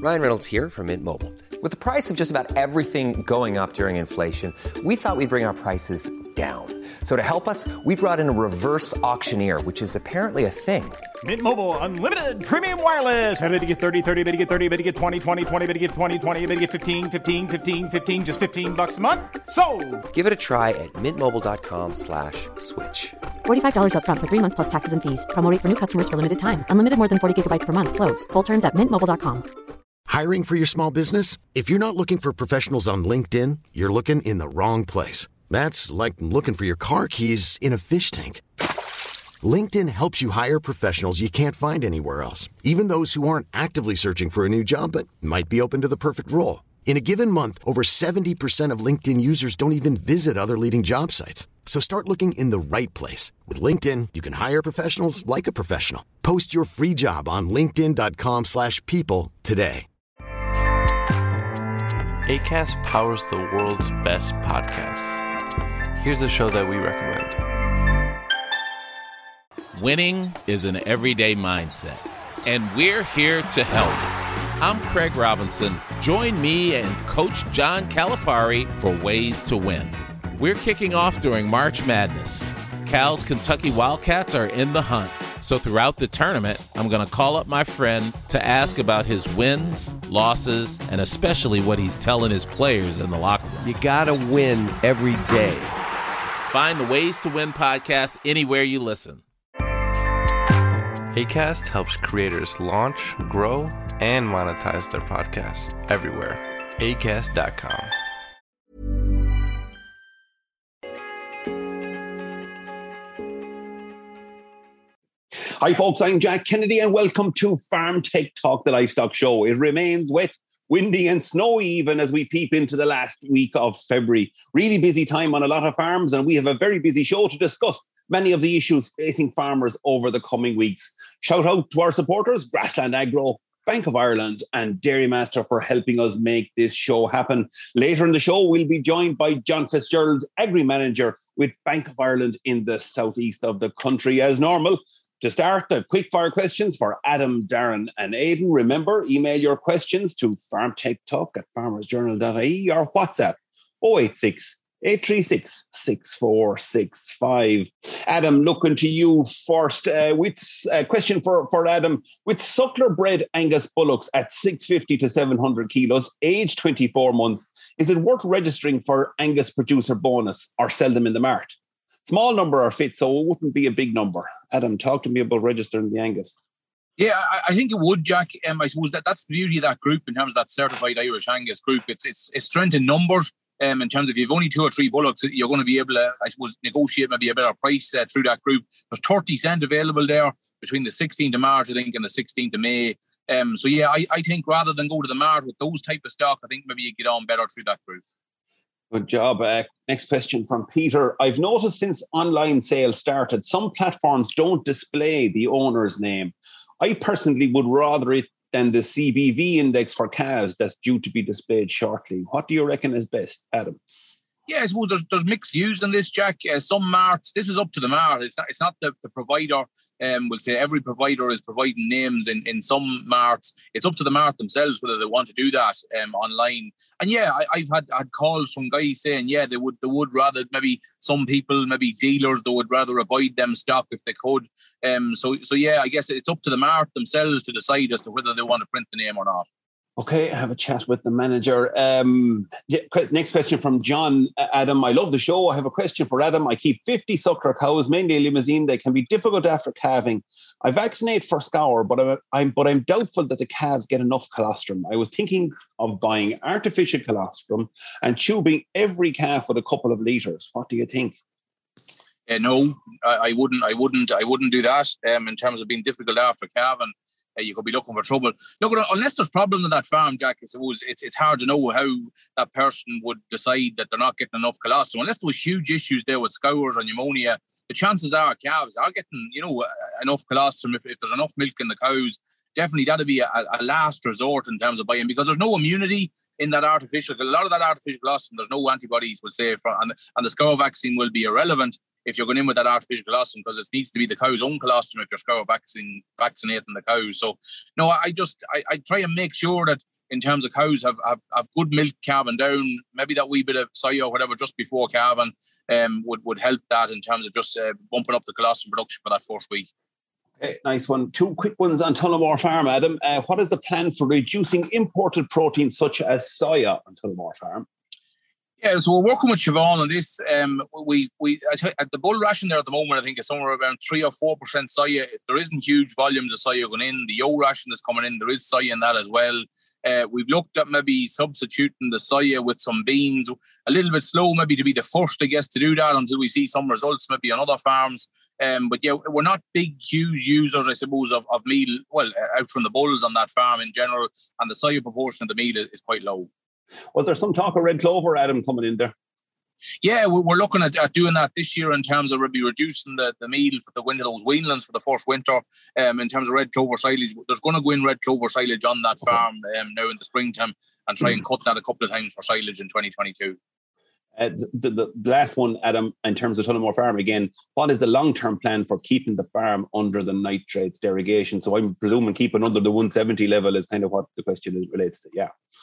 Ryan Reynolds here from Mint Mobile. With the price of just about everything going up during inflation, we thought we'd bring our prices down. So to help us, we brought in a reverse auctioneer, which is apparently a thing. Mint Mobile Unlimited Premium Wireless. How to get 30, 30, bit to get 30, bit to get 20, 20, 20, bit to get 20, 20, bit to get 15, 15, 15, 15, just $15 a month? Sold! Give it a try at mintmobile.com/switch. $45 up front for 3 months plus taxes and fees. Promo rate for new customers for limited time. Unlimited more than 40 gigabytes per month. Slows full terms at mintmobile.com. Hiring for your small business? If you're not looking for professionals on LinkedIn, you're looking in the wrong place. That's like looking for your car keys in a fish tank. LinkedIn helps you hire professionals you can't find anywhere else, even those who aren't actively searching for a new job but might be open to the perfect role. In a given month, over 70% of LinkedIn users don't even visit other leading job sites. So start looking in the right place. With LinkedIn, you can hire professionals like a professional. Post your free job on linkedin.com/people today. Acast powers the world's best podcasts. Here's a show that we recommend. Winning is an everyday mindset, and we're here to help. I'm Craig Robinson. Join me and Coach John Calipari for Ways to Win. We're kicking off during March Madness. Cal's Kentucky Wildcats are in the hunt. So throughout the tournament, I'm going to call up my friend to ask about his wins, losses, and especially what he's telling his players in the locker room. You got to win every day. Find the Ways to Win podcast anywhere you listen. Acast helps creators launch, grow, and monetize their podcasts everywhere. Acast.com. Hi folks, I'm Jack Kennedy and welcome to Farm Tech Talk, the livestock show. It remains wet, windy and snowy even as we peep into the last week of February. Really busy time on a lot of farms, and we have a very busy show to discuss many of the issues facing farmers over the coming weeks. Shout out to our supporters, Grassland Agro, Bank of Ireland and Dairymaster for helping us make this show happen. Later in the show, we'll be joined by John Fitzgerald, Agri-Manager with Bank of Ireland in the southeast of the country. As normal, to start, I have quick fire questions for Adam, Darren and Aidan. Remember, email your questions to farmtechtalk@farmersjournal.ie or WhatsApp 086 836 6465. Adam, looking to you first with a question for Adam. With suckler bred Angus bullocks at 650 to 700 kilos, age 24 months, is it worth registering for Angus producer bonus or sell them in the mart? Small number are fit, so it wouldn't be a big number. Adam, talk to me about registering the Angus. Yeah, I think it would, Jack. I suppose that's the beauty of that group in terms of that certified Irish Angus group. It's strength in numbers. In terms of if you've only 2 or 3 bullocks, you're going to be able to, I suppose, negotiate maybe a better price through that group. There's 30 cent available there between the 16th of March, I think, and the 16th of May. So yeah, I think rather than go to the mart with those type of stock, I think maybe you get on better through that group. Good job. Next question from Peter. I've noticed since online sales started, some platforms don't display the owner's name. I personally would rather it than the CBV index for calves that's due to be displayed shortly. What do you reckon is best, Adam? Yeah, I suppose there's mixed views on this, Jack. Some marts, this is up to the mart. It's not the provider. We'll say every provider is providing names in some marts. It's up to the mart themselves whether they want to do that online. And yeah, I've had calls from guys saying, yeah, they would rather, maybe some people, maybe dealers, they would rather avoid them stock if they could. So yeah, I guess it's up to the mart themselves to decide as to whether they want to print the name or not. Okay, I have a chat with the manager. Next question from John. Adam, I love the show. I have a question for Adam. I keep 50 suckler cows, mainly Limousin. They can be difficult after calving. I vaccinate for scour, but I'm doubtful that the calves get enough colostrum. I was thinking of buying artificial colostrum and tubing every calf with a couple of litres. What do you think? No, I wouldn't do that. In terms of being difficult after calving. You could be looking for trouble. Look, unless there's problems on that farm, Jack, I suppose it's hard to know how that person would decide that they're not getting enough colostrum. Unless there was huge issues there with scours or pneumonia, the chances are calves are getting, enough colostrum. If there's enough milk in the cows, definitely that'd be a last resort in terms of buying, because there's no immunity in that artificial. A lot of that artificial colostrum, there's no antibodies, we'll say, and the scour vaccine will be irrelevant if you're going in with that artificial colostrum, because it needs to be the cow's own colostrum if you're vaccinating the cows. So no, I try and make sure that in terms of cows have good milk calving down, maybe that wee bit of soy or whatever just before calving would help that in terms of just bumping up the colostrum production for that first week. Okay, nice one. 2 quick ones on Tullamore Farm, Adam. What is the plan for reducing imported proteins such as soya on Tullamore Farm? Yeah, so we're working with Siobhan on this. At the bull ration there at the moment, I think it's somewhere around 3 or 4% soya. There isn't huge volumes of soya going in. The yolk ration that's coming in, there is soya in that as well. We've looked at maybe substituting the soya with some beans. A little bit slow, maybe to be the first, I guess, to do that until we see some results, maybe on other farms. But yeah, we're not big, huge users, I suppose, of meal. Well, out from the bulls on that farm in general, and the soya proportion of the meal is quite low. Was there some talk of red clover, Adam, coming in there? Yeah, we're looking at doing that this year in terms of maybe reducing the meal for the winter, those weanlings for the first winter. In terms of red clover silage, there's going to go in red clover silage on that farm now in the springtime, and try and cut that a couple of times for silage in 2022. The last one, Adam, in terms of Tullamore Farm again, what is the long-term plan for keeping the farm under the nitrates derogation? So I'm presuming keeping under the 170 level is kind of what the question relates to.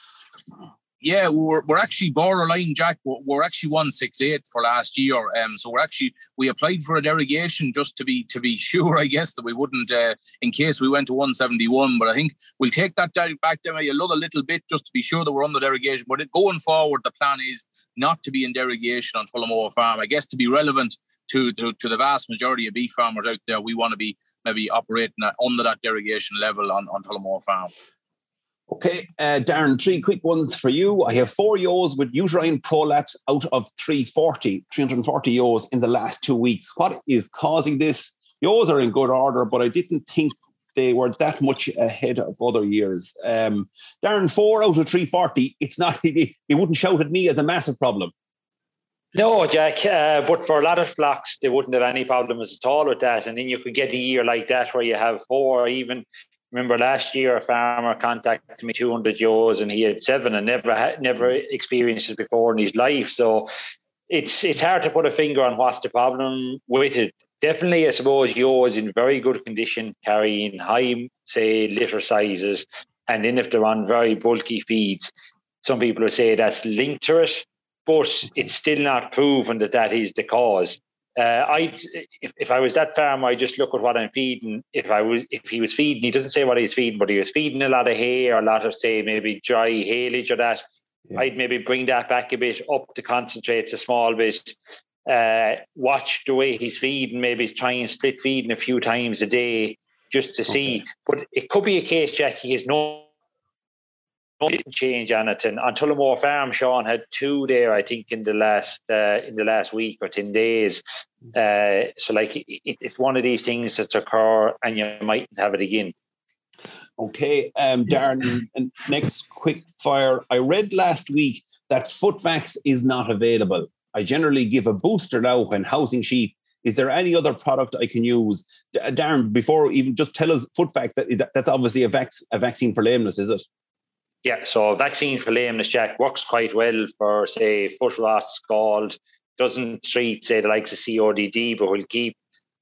Yeah, we're actually borderline, Jack. We're actually 168 for last year. So we applied for a derogation just to be sure, I guess, that we wouldn't, in case we went to 171. But I think we'll take that back down a little bit just to be sure that we're on the derogation. But going forward, the plan is not to be in derogation on Tullamore Farm. I guess to be relevant to the vast majority of beef farmers out there, we want to be maybe operating under that derogation level on Tullamore Farm. Okay, Darren, 3 quick ones for you. I have 4 ewes with uterine prolapse out of 340 ewes in the last 2 weeks. What is causing this? Ewes are in good order, but I didn't think they were that much ahead of other years. Darren, 4 out of 340, it's not, he wouldn't shout at me as a massive problem. No, Jack, but for a lot of flocks, they wouldn't have any problems at all with that. And then you could get a year like that where you have 4 even. Remember last year, a farmer contacted me 200 ewes and he had 7 and never experienced it before in his life. So it's hard to put a finger on what's the problem with it. Definitely, I suppose, ewes in very good condition, carrying high, say, litter sizes. And then if they're on very bulky feeds, some people would say that's linked to it, but it's still not proven that is the cause. If I was that farmer, I just look at what I'm feeding. If he was feeding, he doesn't say what he's feeding, but he was feeding a lot of hay or a lot of, say, maybe dry haylage or that. Yeah. I'd maybe bring that back a bit, up the concentrates a small bit. Watch the way he's feeding. Maybe he's trying split feeding a few times a day just to see. But it could be a case, Jack, he has no change on it. And on Tullamore Farm, Sean had 2 there, I think, in the last week or 10 days. So like it's one of these things that occur and you might have it again. Okay, Darren, and next quick fire. I read last week that Footvax is not available. I generally give a booster now when housing sheep. Is there any other product I can use? Darren, before even just tell us, Footvax, that's obviously a vaccine for lameness, is it? Yeah, so vaccine for lameness, Jack, works quite well for, say, foot rot, scald. Doesn't treat, say, the likes of CODD, but we'll keep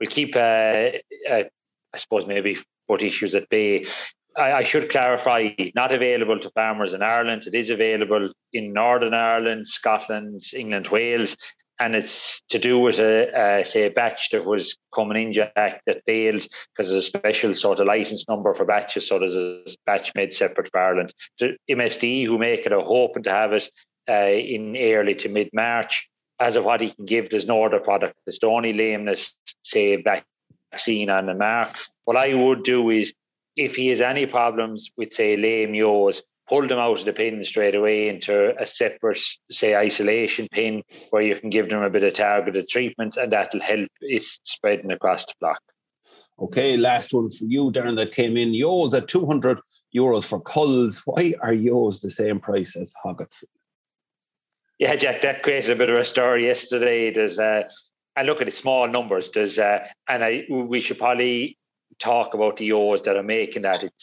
I suppose, maybe foot issues at bay. I should clarify, not available to farmers in Ireland. It is available in Northern Ireland, Scotland, England, Wales, and it's to do with a batch that was coming in, Jack, that failed because there's a special sort of license number for batches, so there's a batch made separate for Ireland. The MSD, who make it, are hoping to have it in early to mid-March. As of what he can give, there's no other product. There's the only lameness, say, vaccine on the mark. What I would do is, if he has any problems with, say, lame ewes, pull them out of the pen straight away into a separate, say, isolation pen where you can give them a bit of targeted treatment, and that'll help it spreading across the flock. Okay, last one for you, Darren, that came in. Ewes at €200 for culls. Why are ewes the same price as hoggets? Yeah, Jack, that created a bit of a story yesterday. There's and look at the small numbers. There's we should probably talk about the ewes that are making that.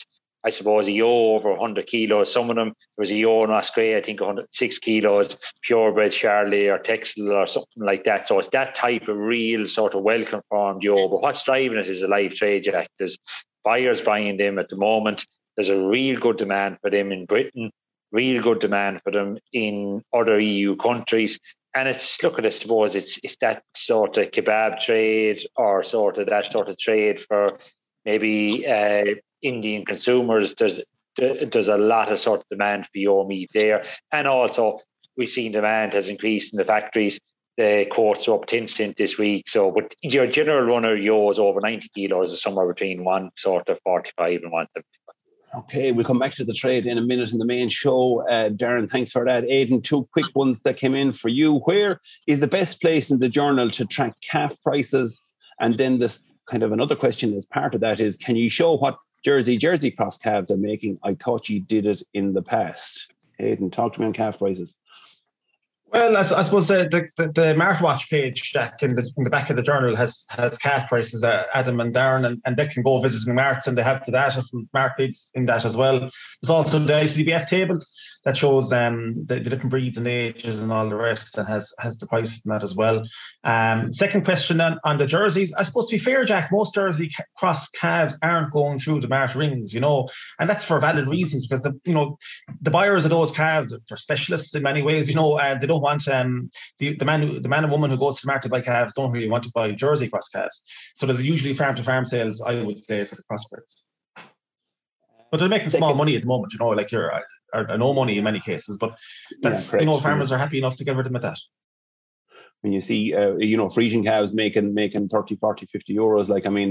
I suppose, a ewe over 100 kilos. Some of them, there was a ewe in Australia, I think 106 kilos, purebred Charolais or Texel or something like that. So it's that type of real sort of well-conformed ewe. But what's driving it is a live trade, Jack. There's buyers buying them at the moment. There's a real good demand for them in Britain, real good demand for them in other EU countries. And it's, look at it, I suppose it's that sort of kebab trade or sort of that sort of trade for maybe Indian consumers. There's a lot of sort of demand for your meat there. And also we've seen demand has increased in the factories. The quotes are up 10 cents this week. So, but your general runner yours over 90 kilos is somewhere between 145 and 175. Okay, we'll come back to the trade in a minute in the main show. Darren, thanks for that. Aidan, 2 quick ones that came in for you. Where is the best place in the journal to track calf prices? And then this kind of another question as part of that is, can you show what Jersey cross calves are making? I thought you did it in the past. Aidan, talk to me on calf prices. Well, I suppose the Martwatch page, Jack, in the back of the journal has calf prices. Adam and Darren and Declan go visiting marts, and they have the data from Mart Feeds in that as well. There's also the ICBF table that shows the different breeds and ages and all the rest, and has the price in that as well. Second question on the jerseys. I suppose, to be fair, Jack, most Jersey cross calves aren't going through the Mart rings, and that's for valid reasons, because the buyers of those calves, they're specialists in many ways. They don't want the man and woman who goes to the Mart to buy calves don't really want to buy Jersey cross calves. So there's usually farm to farm sales, I would say, for the crossbreds. But they're making small money at the moment, like or no money in many cases, but that's, farmers are happy enough to get rid of them at that. When you see, Frisian calves making 30, 40, 50 euros,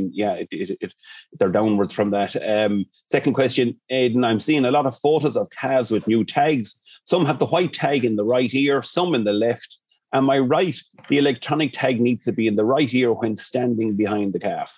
they're downwards from that. Second question, Aidan, I'm seeing a lot of photos of calves with new tags. Some have the white tag in the right ear, some in the left. Am I right? The electronic tag needs to be in the right ear when standing behind the calf.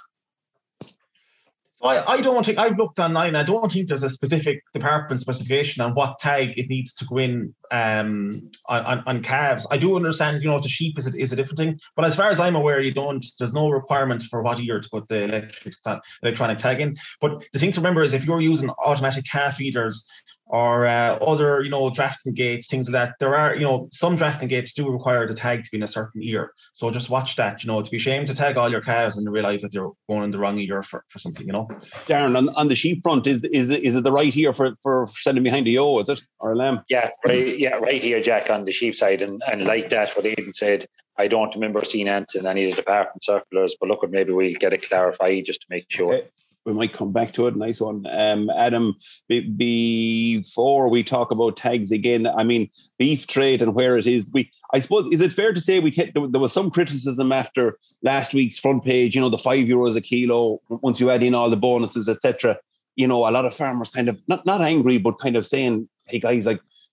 I don't think, I've looked online, I don't think there's a specific department specification on what tag it needs to go in on calves. I do understand, the sheep is a different thing, but as far as I'm aware, there's no requirement for what ear to put the electronic tag in. But the thing to remember is, if you're using automatic calf feeders or other, drafting gates, things like that, there are, some drafting gates do require the tag to be in a certain ear. So just watch that, to be ashamed to tag all your calves and realize that you're going in the wrong ear for something, Darren, on the sheep front, is it the right ear for standing behind a ewe, is it? Or a lamb? Yeah, right here, Jack, on the sheep side. And like that, what Aidan said, I don't remember seeing ants in any of the department circulars, but look, maybe we'll get it clarified just to make sure. Okay. We might come back to it. Nice one. Adam, before we talk about tags again, beef trade and where it is, I suppose, is it fair to say there was some criticism after last week's front page, the €5 a kilo, once you add in all the bonuses, etc. A lot of farmers kind of, not angry, but kind of saying, hey guys,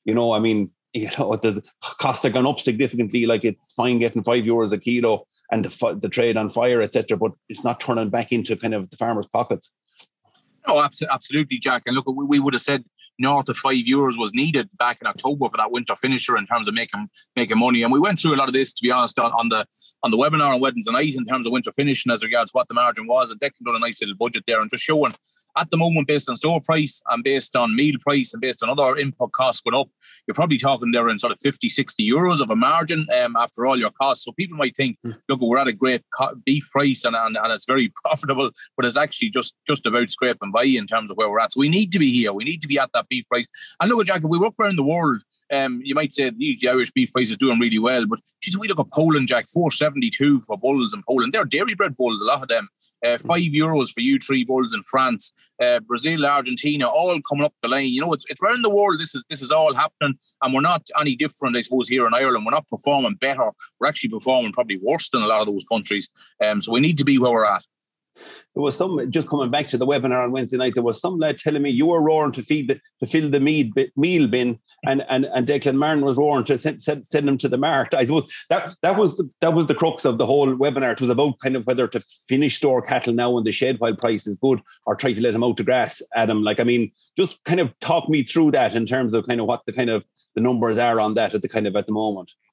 the costs have gone up significantly, like it's fine getting €5 a kilo and the trade on fire, etc., but it's not turning back into kind of the farmers' pockets. No, absolutely, Jack. And look, we would have said north of €5 was needed back in October for that winter finisher in terms of making money. And we went through a lot of this, to be honest, on the webinar on Wednesday night in terms of winter finishing as regards what the margin was. And Declan done a nice little budget there and just showing at the moment, based on store price and based on meal price and based on other input costs going up, you're probably talking there in sort of 50, 60 euros of a margin after all your costs. So people might think, look, we're at a great beef price and it's very profitable, but it's actually just about scraping by in terms of where we're at. So we need to be here. We need to be at that beef price. And look, Jack, if we look around the world, you might say the Irish beef price is doing really well, but geez, we look at Poland, Jack, 4.72 for bulls in Poland. They're dairy bred bulls, a lot of them. €5 for U3 bulls in France, Brazil, Argentina, all coming up the line. It's around the world. This is all happening, and we're not any different, I suppose, here in Ireland. We're not performing better. We're actually performing probably worse than a lot of those countries. So we need to be where we're at. There was some, just coming back to the webinar on Wednesday night, there was some lad telling me you were roaring to fill the meal bin, and Declan Martin was roaring to send them to the Mart. I suppose that was the crux of the whole webinar. It was about kind of whether to finish store cattle now in the shed while price is good, or try to let them out to grass. Adam, just kind of talk me through that in terms of kind of what the numbers are on that at the moment.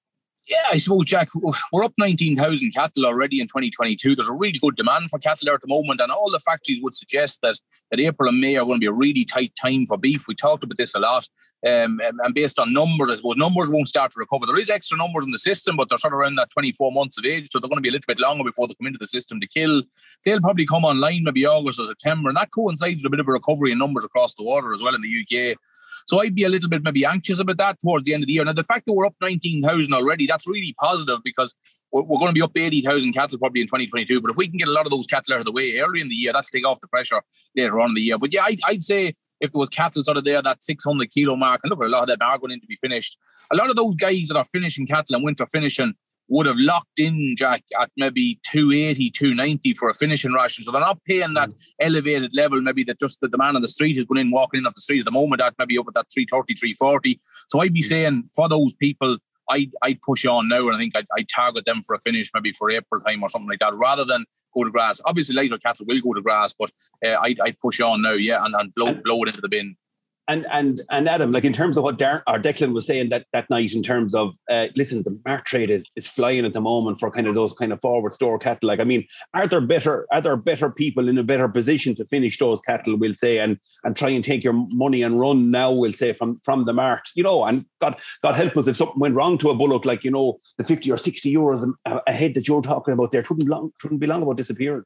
Yeah, I suppose, Jack, we're up 19,000 cattle already in 2022. There's a really good demand for cattle there at the moment, and all the factories would suggest that April and May are going to be a really tight time for beef. We talked about this a lot. And based on numbers, I suppose numbers won't start to recover. There is extra numbers in the system, but they're sort of around that 24 months of age, so they're going to be a little bit longer before they come into the system to kill. They'll probably come online maybe August or September, and that coincides with a bit of a recovery in numbers across the water as well in the UK. So I'd be a little bit maybe anxious about that towards the end of the year. Now, the fact that we're up 19,000 already, that's really positive, because we're going to be up 80,000 cattle probably in 2022. But if we can get a lot of those cattle out of the way early in the year, that'll take off the pressure later on in the year. But yeah, I'd say if there was cattle sort of there, that 600 kilo mark, and look, a lot of them are going in to be finished. A lot of those guys that are finishing cattle and winter finishing would have locked in, Jack, at maybe 280, 290 for a finishing ration. So they're not paying that elevated level, maybe that just the man on the street is going in, walking in off the street at the moment, that maybe up at that 330, 340. So I'd be saying for those people, I'd push on now, and I think I'd target them for a finish maybe for April time or something like that, rather than go to grass. Obviously, lighter cattle will go to grass, but I'd push on now, yeah, and blow it into the bin. And Adam, like in terms of what Declan was saying that night, in terms of listen, the mark trade is flying at the moment for kind of those kind of forward store cattle. Like, I mean, are there better people in a better position to finish those cattle, we'll say, and try and take your money and run now, we'll say, from the mart, you know, and God help us if something went wrong to a bullock, like, you know, the 50 or 60 euros a head that you're talking about there shouldn't be long about disappearing.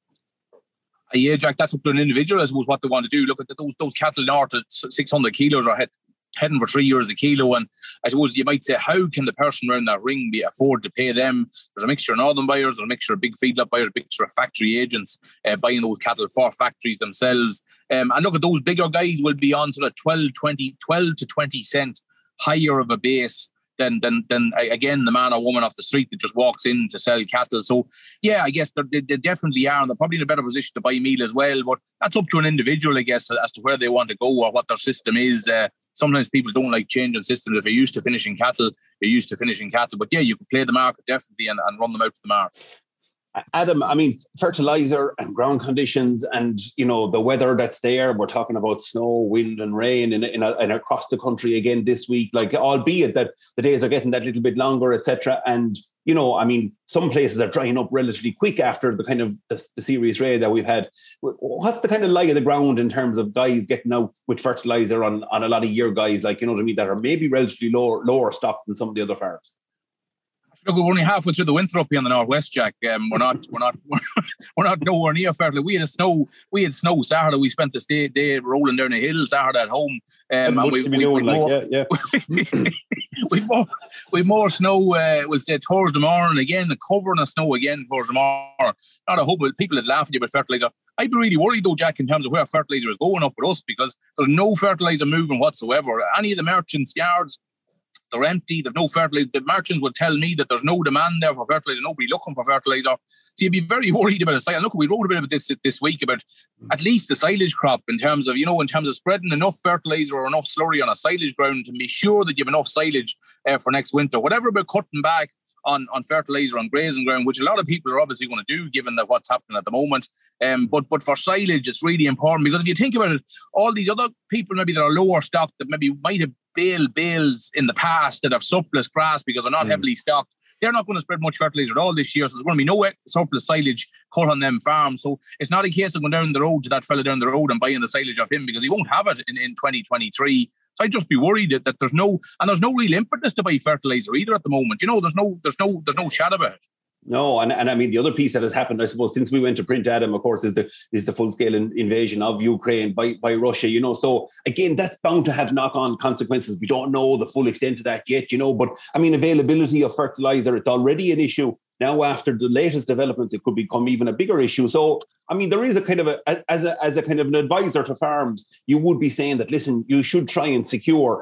Yeah, Jack, that's up to an individual, I suppose, what they want to do. Look at those cattle north at 600 kilos are heading for €3 a kilo. And I suppose you might say, how can the person around that ring afford to pay them? There's a mixture of northern buyers, there's a mixture of big feedlot buyers, a mixture of factory agents buying those cattle for factories themselves. And look at those bigger guys will be on sort of 12 to 20 cent higher of a base than again the man or woman off the street that just walks in to sell cattle. So yeah, I guess they definitely are, and they're probably in a better position to buy meal as well. But that's up to an individual, I guess, as to where they want to go or what their system is. Sometimes people don't like changing systems. If you're used to finishing cattle, you're used to finishing cattle. But yeah, you can play the market definitely and run them out to the market. Adam, I mean, fertilizer and ground conditions and, you know, the weather that's there. We're talking about snow, wind and rain in across the country again this week, like, albeit that the days are getting that little bit longer, etc. And, you know, I mean, some places are drying up relatively quick after the kind of the serious rain that we've had. What's the kind of lie of the ground in terms of guys getting out with fertilizer on a lot of year guys, like, you know what I mean, that are maybe relatively lower stock than some of the other farms? Look, we're only halfway through the winter up here in the northwest, Jack. We're not nowhere near fertile. We had snow Saturday. We spent the day rolling down a hill Saturday at home. We more snow. We'll say Thursday morning again, the covering of snow again Thursday morning. Not a hope. People that laugh at you about fertilizer. I'd be really worried though, Jack, in terms of where fertilizer is going up with us, because there's no fertilizer moving whatsoever. Any of the merchants' yards, they're empty, they've no fertilizer. The merchants will tell me that there's no demand there for fertilizer, nobody looking for fertilizer. So you'd be very worried about it. Look, we wrote a bit about this week about at least the silage crop in terms of spreading enough fertilizer or enough slurry on a silage ground to be sure that you have enough silage for next winter. Whatever about cutting back on fertilizer on grazing ground, which a lot of people are obviously going to do given that what's happening at the moment. But for silage, it's really important, because if you think about it, all these other people maybe that are lower stocked, that maybe might have bales in the past that have surplus grass because they're not heavily stocked, they're not going to spread much fertilizer at all this year. So there's going to be no surplus silage cut on them farms. So it's not a case of going down the road to that fella down the road and buying the silage off him, because he won't have it in 2023. So I'd just be worried that there's no real impetus to buy fertilizer either at the moment. You know, there's no chat about it. No, and I mean, the other piece that has happened, I suppose, since we went to print, Adam, of course, is the full-scale invasion of Ukraine by Russia, you know. So, again, that's bound to have knock-on consequences. We don't know the full extent of that yet, you know. But, I mean, availability of fertilizer, it's already an issue. Now, after the latest developments, it could become even a bigger issue. So, I mean, there is a kind of as a kind of an advisor to farms, you would be saying that, listen, you should try and secure.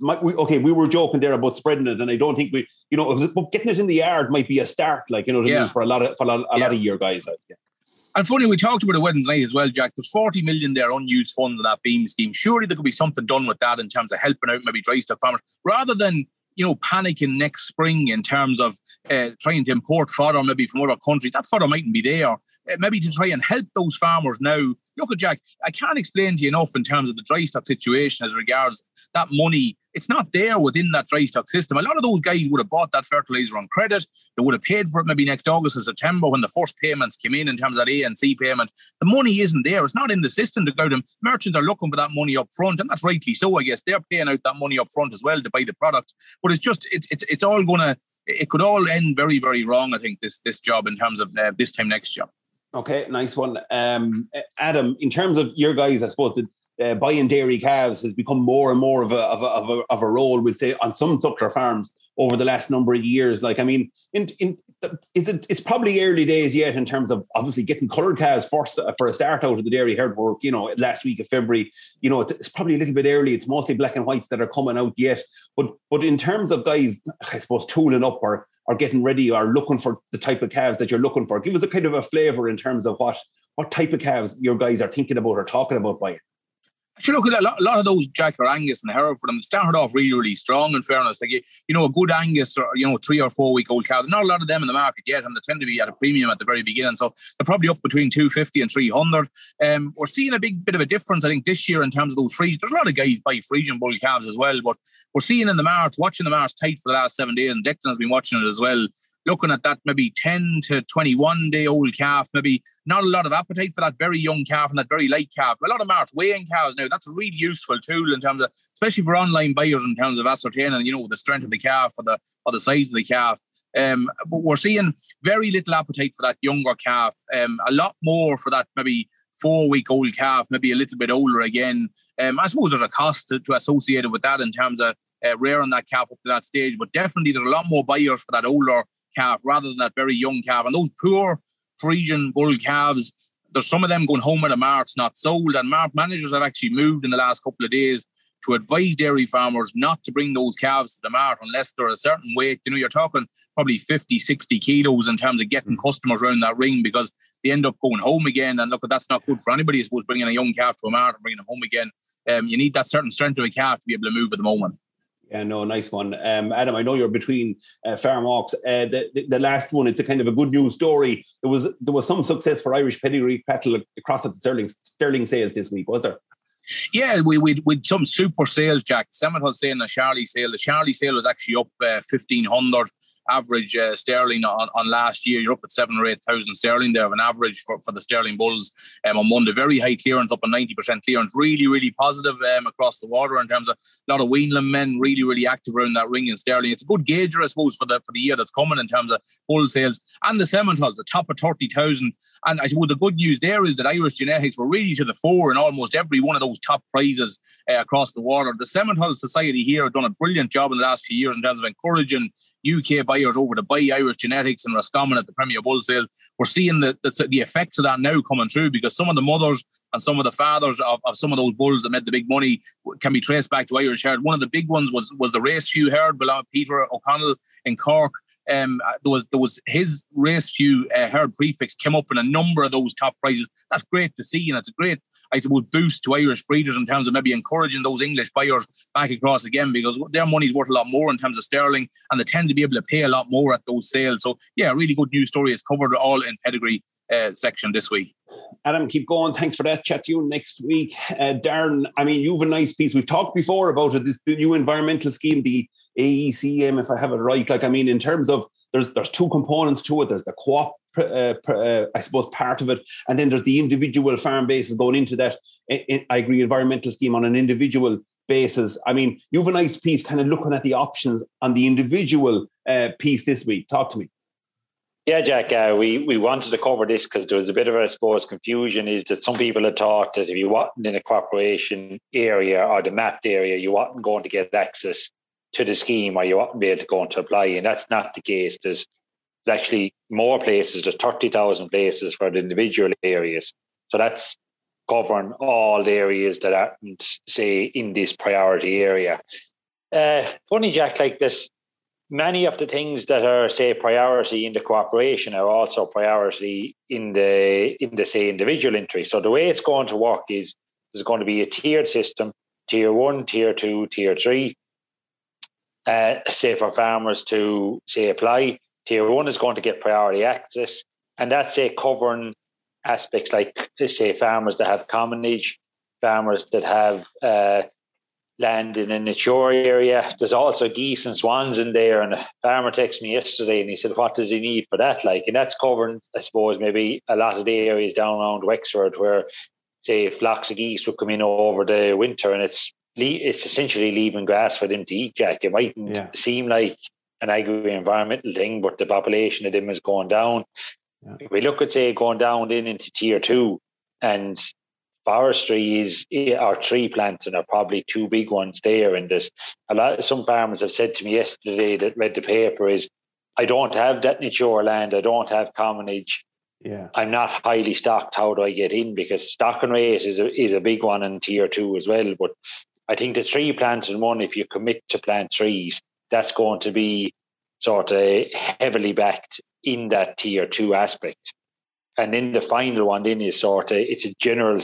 We were joking there about spreading it, and I don't think getting it in the yard might be a start, like, you know what I mean, for a lot of year guys. Like, yeah. And funny, we talked about it Wednesday night as well, Jack. There's 40 million there unused funds in that beam scheme. Surely there could be something done with that in terms of helping out maybe dry stock farmers, rather than, you know, panicking next spring in terms of trying to import fodder maybe from other countries. That fodder mightn't be there. Maybe to try and help those farmers now. Look at, Jack, I can't explain to you enough in terms of the dry stock situation as regards that money it's not there within that dry stock system. A lot of those guys would have bought that fertilizer on credit. They would have paid for it maybe next August or September when the first payments came in terms of that A and C payment. The money isn't there. It's not in the system to go to them. Merchants are looking for that money up front, and that's rightly so, I guess. They're paying out that money up front as well to buy the product. But it's all going to, it could all end very, very wrong, I think, this job in terms of this time next year. Okay, nice one. Adam, in terms of your guys, I suppose that buying dairy calves has become more and more of a role, we'll say, on some suckler farms over the last number of years. Like, I mean, it's probably early days yet in terms of obviously getting coloured calves first for a start out of the dairy herd work, last week of February. It's probably a little bit early. It's mostly black and whites that are coming out yet. But in terms of guys, I suppose, tooling up or getting ready or looking for the type of calves that you're looking for, give us a kind of a flavour in terms of what type of calves your guys are thinking about or talking about buying. Actually, look, a lot of those Jack or Angus and Hereford, they started off really, really strong, in fairness. Like, a good Angus or, 3 or 4 week old cow, not a lot of them in the market yet, and they tend to be at a premium at the very beginning. So they're probably up between 250 and 300. We're seeing a big bit of a difference, I think, this year in terms of those Friesian. There's a lot of guys buy Friesian bull calves as well, but we're seeing in the marts, watching the marts tight for the last 7 days, and Declan has been watching it as well. Looking at that maybe 10 to 21 day old calf, maybe not a lot of appetite for that very young calf and that very light calf. A lot of marts weighing cows now. That's a really useful tool in terms of, especially for online buyers, in terms of ascertaining, the strength of the calf or the size of the calf. But we're seeing very little appetite for that younger calf. A lot more for that maybe 4 week old calf, maybe a little bit older again. I suppose there's a cost to associated with that in terms of rearing that calf up to that stage. But definitely there's a lot more buyers for that older calf rather than that very young calf. And those poor Friesian bull calves, there's some of them going home at the marts not sold, and mart managers have actually moved in the last couple of days to advise dairy farmers not to bring those calves to the mart unless they're a certain weight. You're talking probably 50, 60 kilos in terms of getting customers around that ring, because they end up going home again. And look, that's not good for anybody, I suppose, bringing a young calf to a mart and bringing them home again. You need that certain strength of a calf to be able to move at the moment. Yeah, no, nice one. Adam, I know you're between farm walks. The last one, it's a kind of a good news story. There was some success for Irish pedigree cattle across at the Sterling sales this week, was there? Yeah, we some super sales, Jack. Seminole sale and the Charlie sale. The Charlie sale was actually up 1,500 average sterling on last year. You're up at 7,000 or 8,000 sterling there of an average for the sterling bulls on Monday. Very high clearance, up at 90% clearance. Really, really positive across the water in terms of a lot of Weenlam men really, really active around that ring in sterling. It's a good gauger, I suppose, for the year that's coming in terms of bull sales. And the Seminoles, the top of 30,000. And I suppose the good news there is that Irish genetics were really to the fore in almost every one of those top prizes across the water. The Seminole Society here have done a brilliant job in the last few years in terms of encouraging UK buyers over to buy Irish genetics and Roscommon at the Premier Bull Sale. We're seeing the effects of that now coming through, because some of the mothers and some of the fathers of some of those bulls that made the big money can be traced back to Irish herd. One of the big ones was the Race Few herd belonging to Peter O'Connell in Cork. There was his Race Few herd prefix came up in a number of those top prizes. That's great to see, and it's a great, I suppose, boost to Irish breeders in terms of maybe encouraging those English buyers back across again, because their money's worth a lot more in terms of sterling, and they tend to be able to pay a lot more at those sales. So yeah, really good news story. It's covered all in pedigree section this week. Adam, keep going. Thanks for that. Chat to you next week. Darren, I mean, you have a nice piece. We've talked before about it, the new environmental scheme, the AECM, if I have it right. Like, I mean, in terms of, there's two components to it. There's the co-op, I suppose, part of it, and then there's the individual farm bases going into that. I agree, environmental scheme on an individual basis. I mean, you have a nice piece kind of looking at the options on the individual piece this week. Talk to me. Yeah, Jack, we wanted to cover this because there was a bit of, I suppose, confusion, is that some people had thought that if you weren't in a cooperation area or the mapped area, you weren't going to get access to the scheme, or you wouldn't be able to go and to apply. And that's not the case. There's actually more places. There's 30,000 places for the individual areas. So that's covering all the areas that aren't, say, in this priority area. Funny, Jack, like this, many of the things that are, say, priority in the cooperation are also priority in the say, individual entry. So the way it's going to work is there's going to be a tiered system, tier 1, tier 2, tier 3. Say for farmers to, say, apply. Tier 1 is going to get priority access, and that's, say, covering aspects like, say, farmers that have commonage, farmers that have land in a mature area. There's also geese and swans in there. And a farmer texted me yesterday and he said, what does he need for that? Like, and that's covering, I suppose, maybe a lot of the areas down around Wexford where, say, flocks of geese would come in over the winter, and it's essentially leaving grass for them to eat, Jack. It mightn't seem like an agri-environmental thing, but the population of them is going down. Yeah. If we look at, say, going down into tier 2, and forestry or tree planting are probably two big ones there. And there's some farmers have said to me yesterday that read the paper is, I don't have that mature land, I don't have commonage. Yeah, I'm not highly stocked. How do I get in? Because stock and rate is a big one in tier 2 as well. But I think the tree planting one, if you commit to plant trees, that's going to be sort of heavily backed in that tier 2 aspect. And then the final one then is it's a general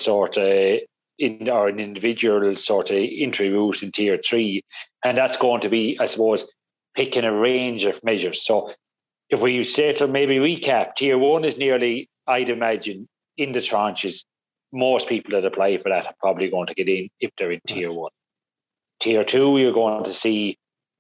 or an individual sort of entry route in tier 3. And that's going to be, I suppose, picking a range of measures. So if we say to maybe recap, tier 1 is nearly, I'd imagine, in the tranches, most people that apply for that are probably going to get in if they're in tier 1. Tier 2, you're going to see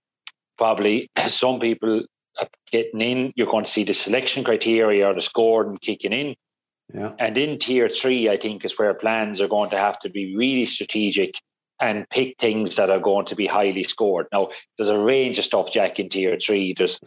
probably some people getting in. You're going to see the selection criteria or the scoring kicking in. Yeah. And in tier 3, I think, is where plans are going to have to be really strategig and pick things that are going to be highly scored. Now, there's a range of stuff, Jack, in tier 3. There's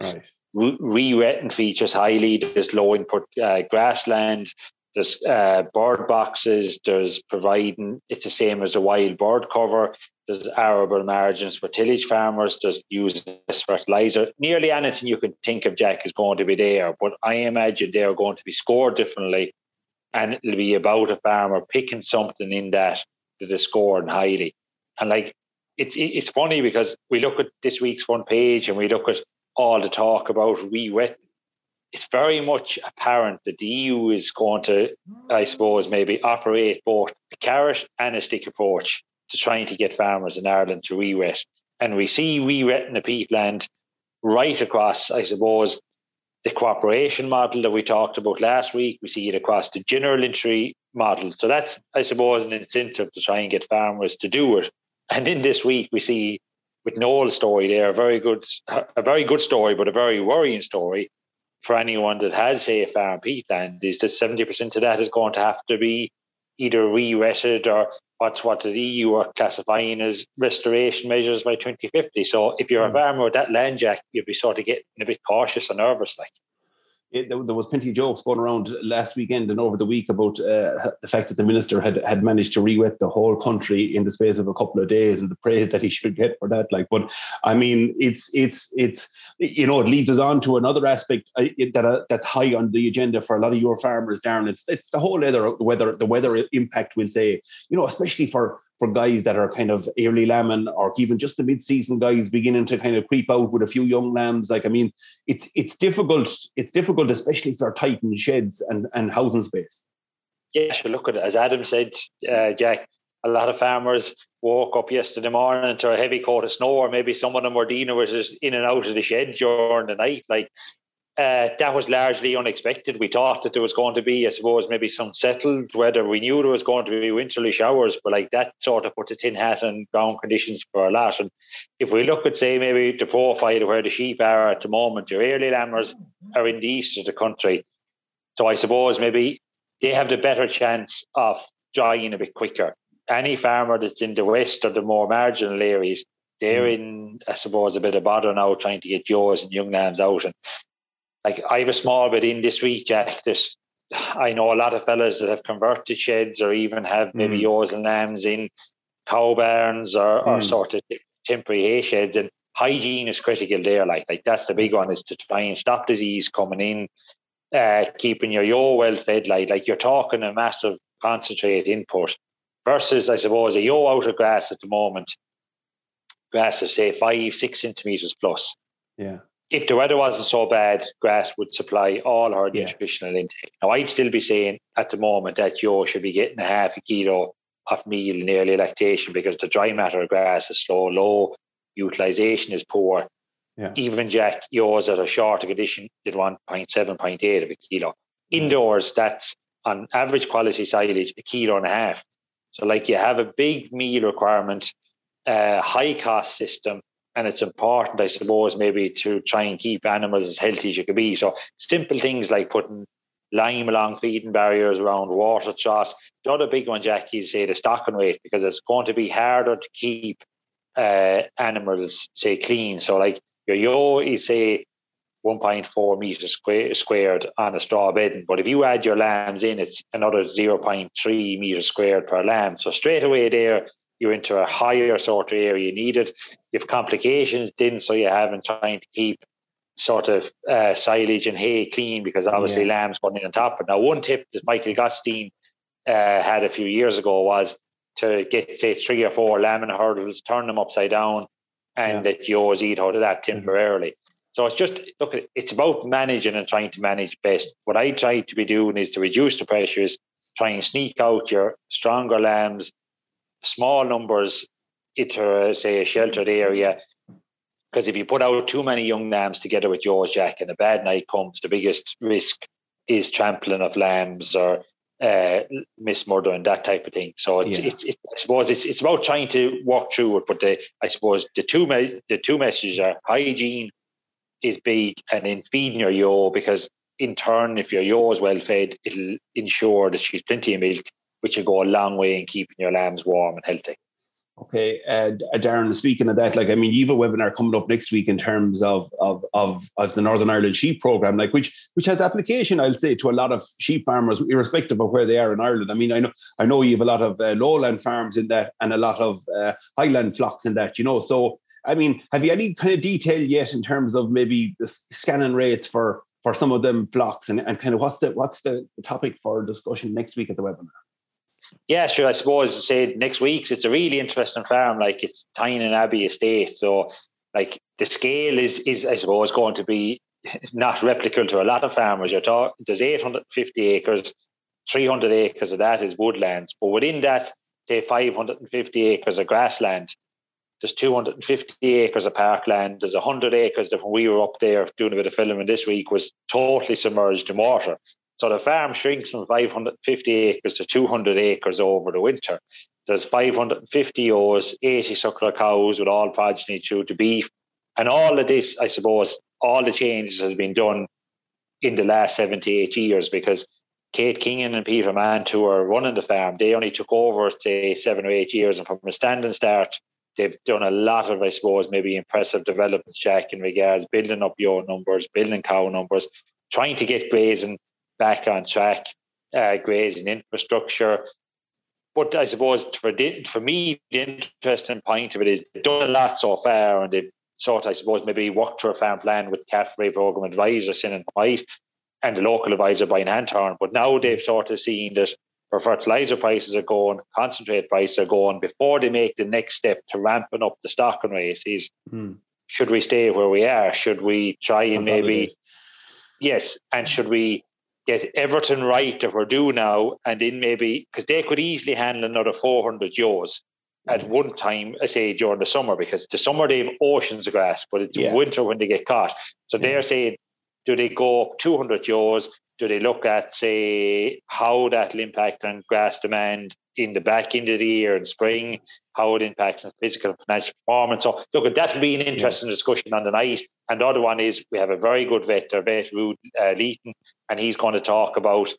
re-wetting features highly. There's low input grassland. There's bird boxes. There's providing, it's the same as the wild bird cover. There's arable margins for tillage farmers. There's use less fertilizer. Nearly anything you can think of, Jack, is going to be there. But I imagine they're going to be scored differently. And it'll be about a farmer picking something in that is scored highly. And like, it's funny because we look at this week's front page and we look at all the talk about re-wet. It's very much apparent that the EU is going to, I suppose, maybe operate both a carrot and a stick approach to trying to get farmers in Ireland to re-wet. And we see re-wetting the peatland right across, I suppose, the cooperation model that we talked about last week. We see it across the general entry model. So that's, I suppose, an incentive to try and get farmers to do it. And in this week, we see with Noel's story there, a very good story, but a very worrying story for anyone that has, say, a farm peatland, is that 70% of that is going to have to be either re-wetted or what the EU are classifying as restoration measures by 2050. So if you're a farmer with that land, Jack, you'd be sort of getting a bit cautious and nervous, like. There was plenty of jokes going around last weekend and over the week about the fact that the minister had managed to re-wet the whole country in the space of a couple of days, and the praise that he should get for that. Like, but I mean, it's you know, it leads us on to another aspect that's high on the agenda for a lot of your farmers, Darren. It's the whole the weather impact, we'll say, you know, especially for guys that are kind of early lambing, or even just the mid-season guys beginning to kind of creep out with a few young lambs. Like, I mean, it's difficult. It's difficult, especially if they're tight in sheds and housing space. Yeah, sure. Look at it. As Adam said, Jack, a lot of farmers woke up yesterday morning to a heavy coat of snow, or maybe some of them were dealing with it in and out of the shed during the night. Like, that was largely unexpected. We thought that there was going to be, I suppose, maybe some settled weather. We knew there was going to be winterly showers, but like that sort of put the tin hat on ground conditions for a lot. And if we look at, say, maybe the profile of where the sheep are at the moment, your early lambers are in the east of the country. So I suppose maybe they have the better chance of drying a bit quicker. Any farmer that's in the west or the more marginal areas, they're in, I suppose, a bit of bother now trying to get yours and young lambs out. And like, I have a small bit in this week, Jack. I know a lot of fellas that have converted sheds or even have maybe yours and lambs in cow barns or sort of temporary hay sheds. And hygiene is critical there. Like that's the big one, is to try and stop disease coming in, keeping your ewe well fed. Like you're talking a massive concentrate input versus, I suppose, a ewe out of grass at the moment. Grass of, say, 5-6 centimetres plus. Yeah. If the weather wasn't so bad, grass would supply all her nutritional intake. Now, I'd still be saying at the moment that you should be getting a half a kilo of meal in early lactation, because the dry matter of grass is low, utilisation is poor. Yeah. Even, Jack, yours at a shorter condition did 1.7, 0.8 of a kilo. Indoors, that's on average quality silage, 1.5 kilos. So, like, you have a big meal requirement high cost system, and it's important, I suppose, maybe to try and keep animals as healthy as you can be. So simple things like putting lime along feeding barriers around water troughs. The other big one, Jack, is say the stocking weight, because it's going to be harder to keep animals, say, clean. So like your yaw is, say, 1.4 meters squared on a straw bedding, but if you add your lambs in, it's another 0.3 meters squared per lamb. So straight away there, you're into a higher sort of area needed. You have complications then, so you haven't trying to keep sort of silage and hay clean, because obviously lambs going in on top. But now one tip that Michael Gottstein had a few years ago was to get, say, 3 or 4 lambing hurdles, turn them upside down, and let yours eat out of that temporarily. So it's just, look, it's about managing and trying to manage best. What I try to be doing is to reduce the pressures, try and sneak out your stronger lambs, small numbers, into, say, a sheltered area. Because if you put out too many young lambs together with yours, Jack, and a bad night comes, the biggest risk is trampling of lambs or mismurder and that type of thing. So it's I suppose it's about trying to walk through it. But I suppose the two messages are hygiene is big, and in feeding your yaw, because in turn, if your yaw is well fed, it'll ensure that she's plenty of milk, which will go a long way in keeping your lambs warm and healthy. Okay, Darren, speaking of that, like, I mean, you have a webinar coming up next week in terms of the Northern Ireland sheep program, like which has application, I'll say, to a lot of sheep farmers, irrespective of where they are in Ireland. I mean, I know you have a lot of lowland farms in that, and a lot of highland flocks in that, you know. So, I mean, have you any kind of detail yet in terms of maybe the scanning rates for some of them flocks, and kind of what's the topic for discussion next week at the webinar? Yeah, sure. I suppose, say, next week's, it's a really interesting farm. Like, it's Tynan Abbey Estate. So, like, the scale is I suppose, going to be not replicable to a lot of farmers. You're talking, there's 850 acres, 300 acres of that is woodlands. But within that, say, 550 acres of grassland, there's 250 acres of parkland. There's 100 acres that when we were up there doing a bit of filming this week was totally submerged in water. So the farm shrinks from 550 acres to 200 acres over the winter. There's 550 ewes, 80 suckler cows with all progeny through to beef. And all of this, I suppose, all the changes has been done in the last 7 to 8 years, because Kate Kingan and Peter Mant, who are running the farm, they only took over, say, 7 or 8 years. And from a standing start, they've done a lot of, I suppose, maybe impressive developments, Jack, in regards building up your numbers, building cow numbers, trying to get grazing back on track, grazing infrastructure. But I suppose for me, the interesting point of it is they've done a lot so far, and they've sort of, I suppose, maybe worked through a farm plan with Caffrey Programme Advisor, Sin and White, and the local advisor, Brian Hantorn. But now they've sort of seen that where fertiliser prices are going, concentrate prices are going, before they make the next step to ramping up the stocking rate is, should we stay where we are? Should we try and maybe, yes, and should we get everything right that we're doing now, and then maybe, because they could easily handle another 400 ewes at one time, I say, during the summer, because the summer they have oceans of grass, but it's winter when they get caught. So they're saying, do they go up 200 ewes? Do they look at, say, how that will impact on grass demand in the back end of the year in spring, how it impacts on physical and financial performance? So, look, that will be an interesting discussion on the night. And the other one is we have a very good vet, Ruud Leaton, and he's going to talk about,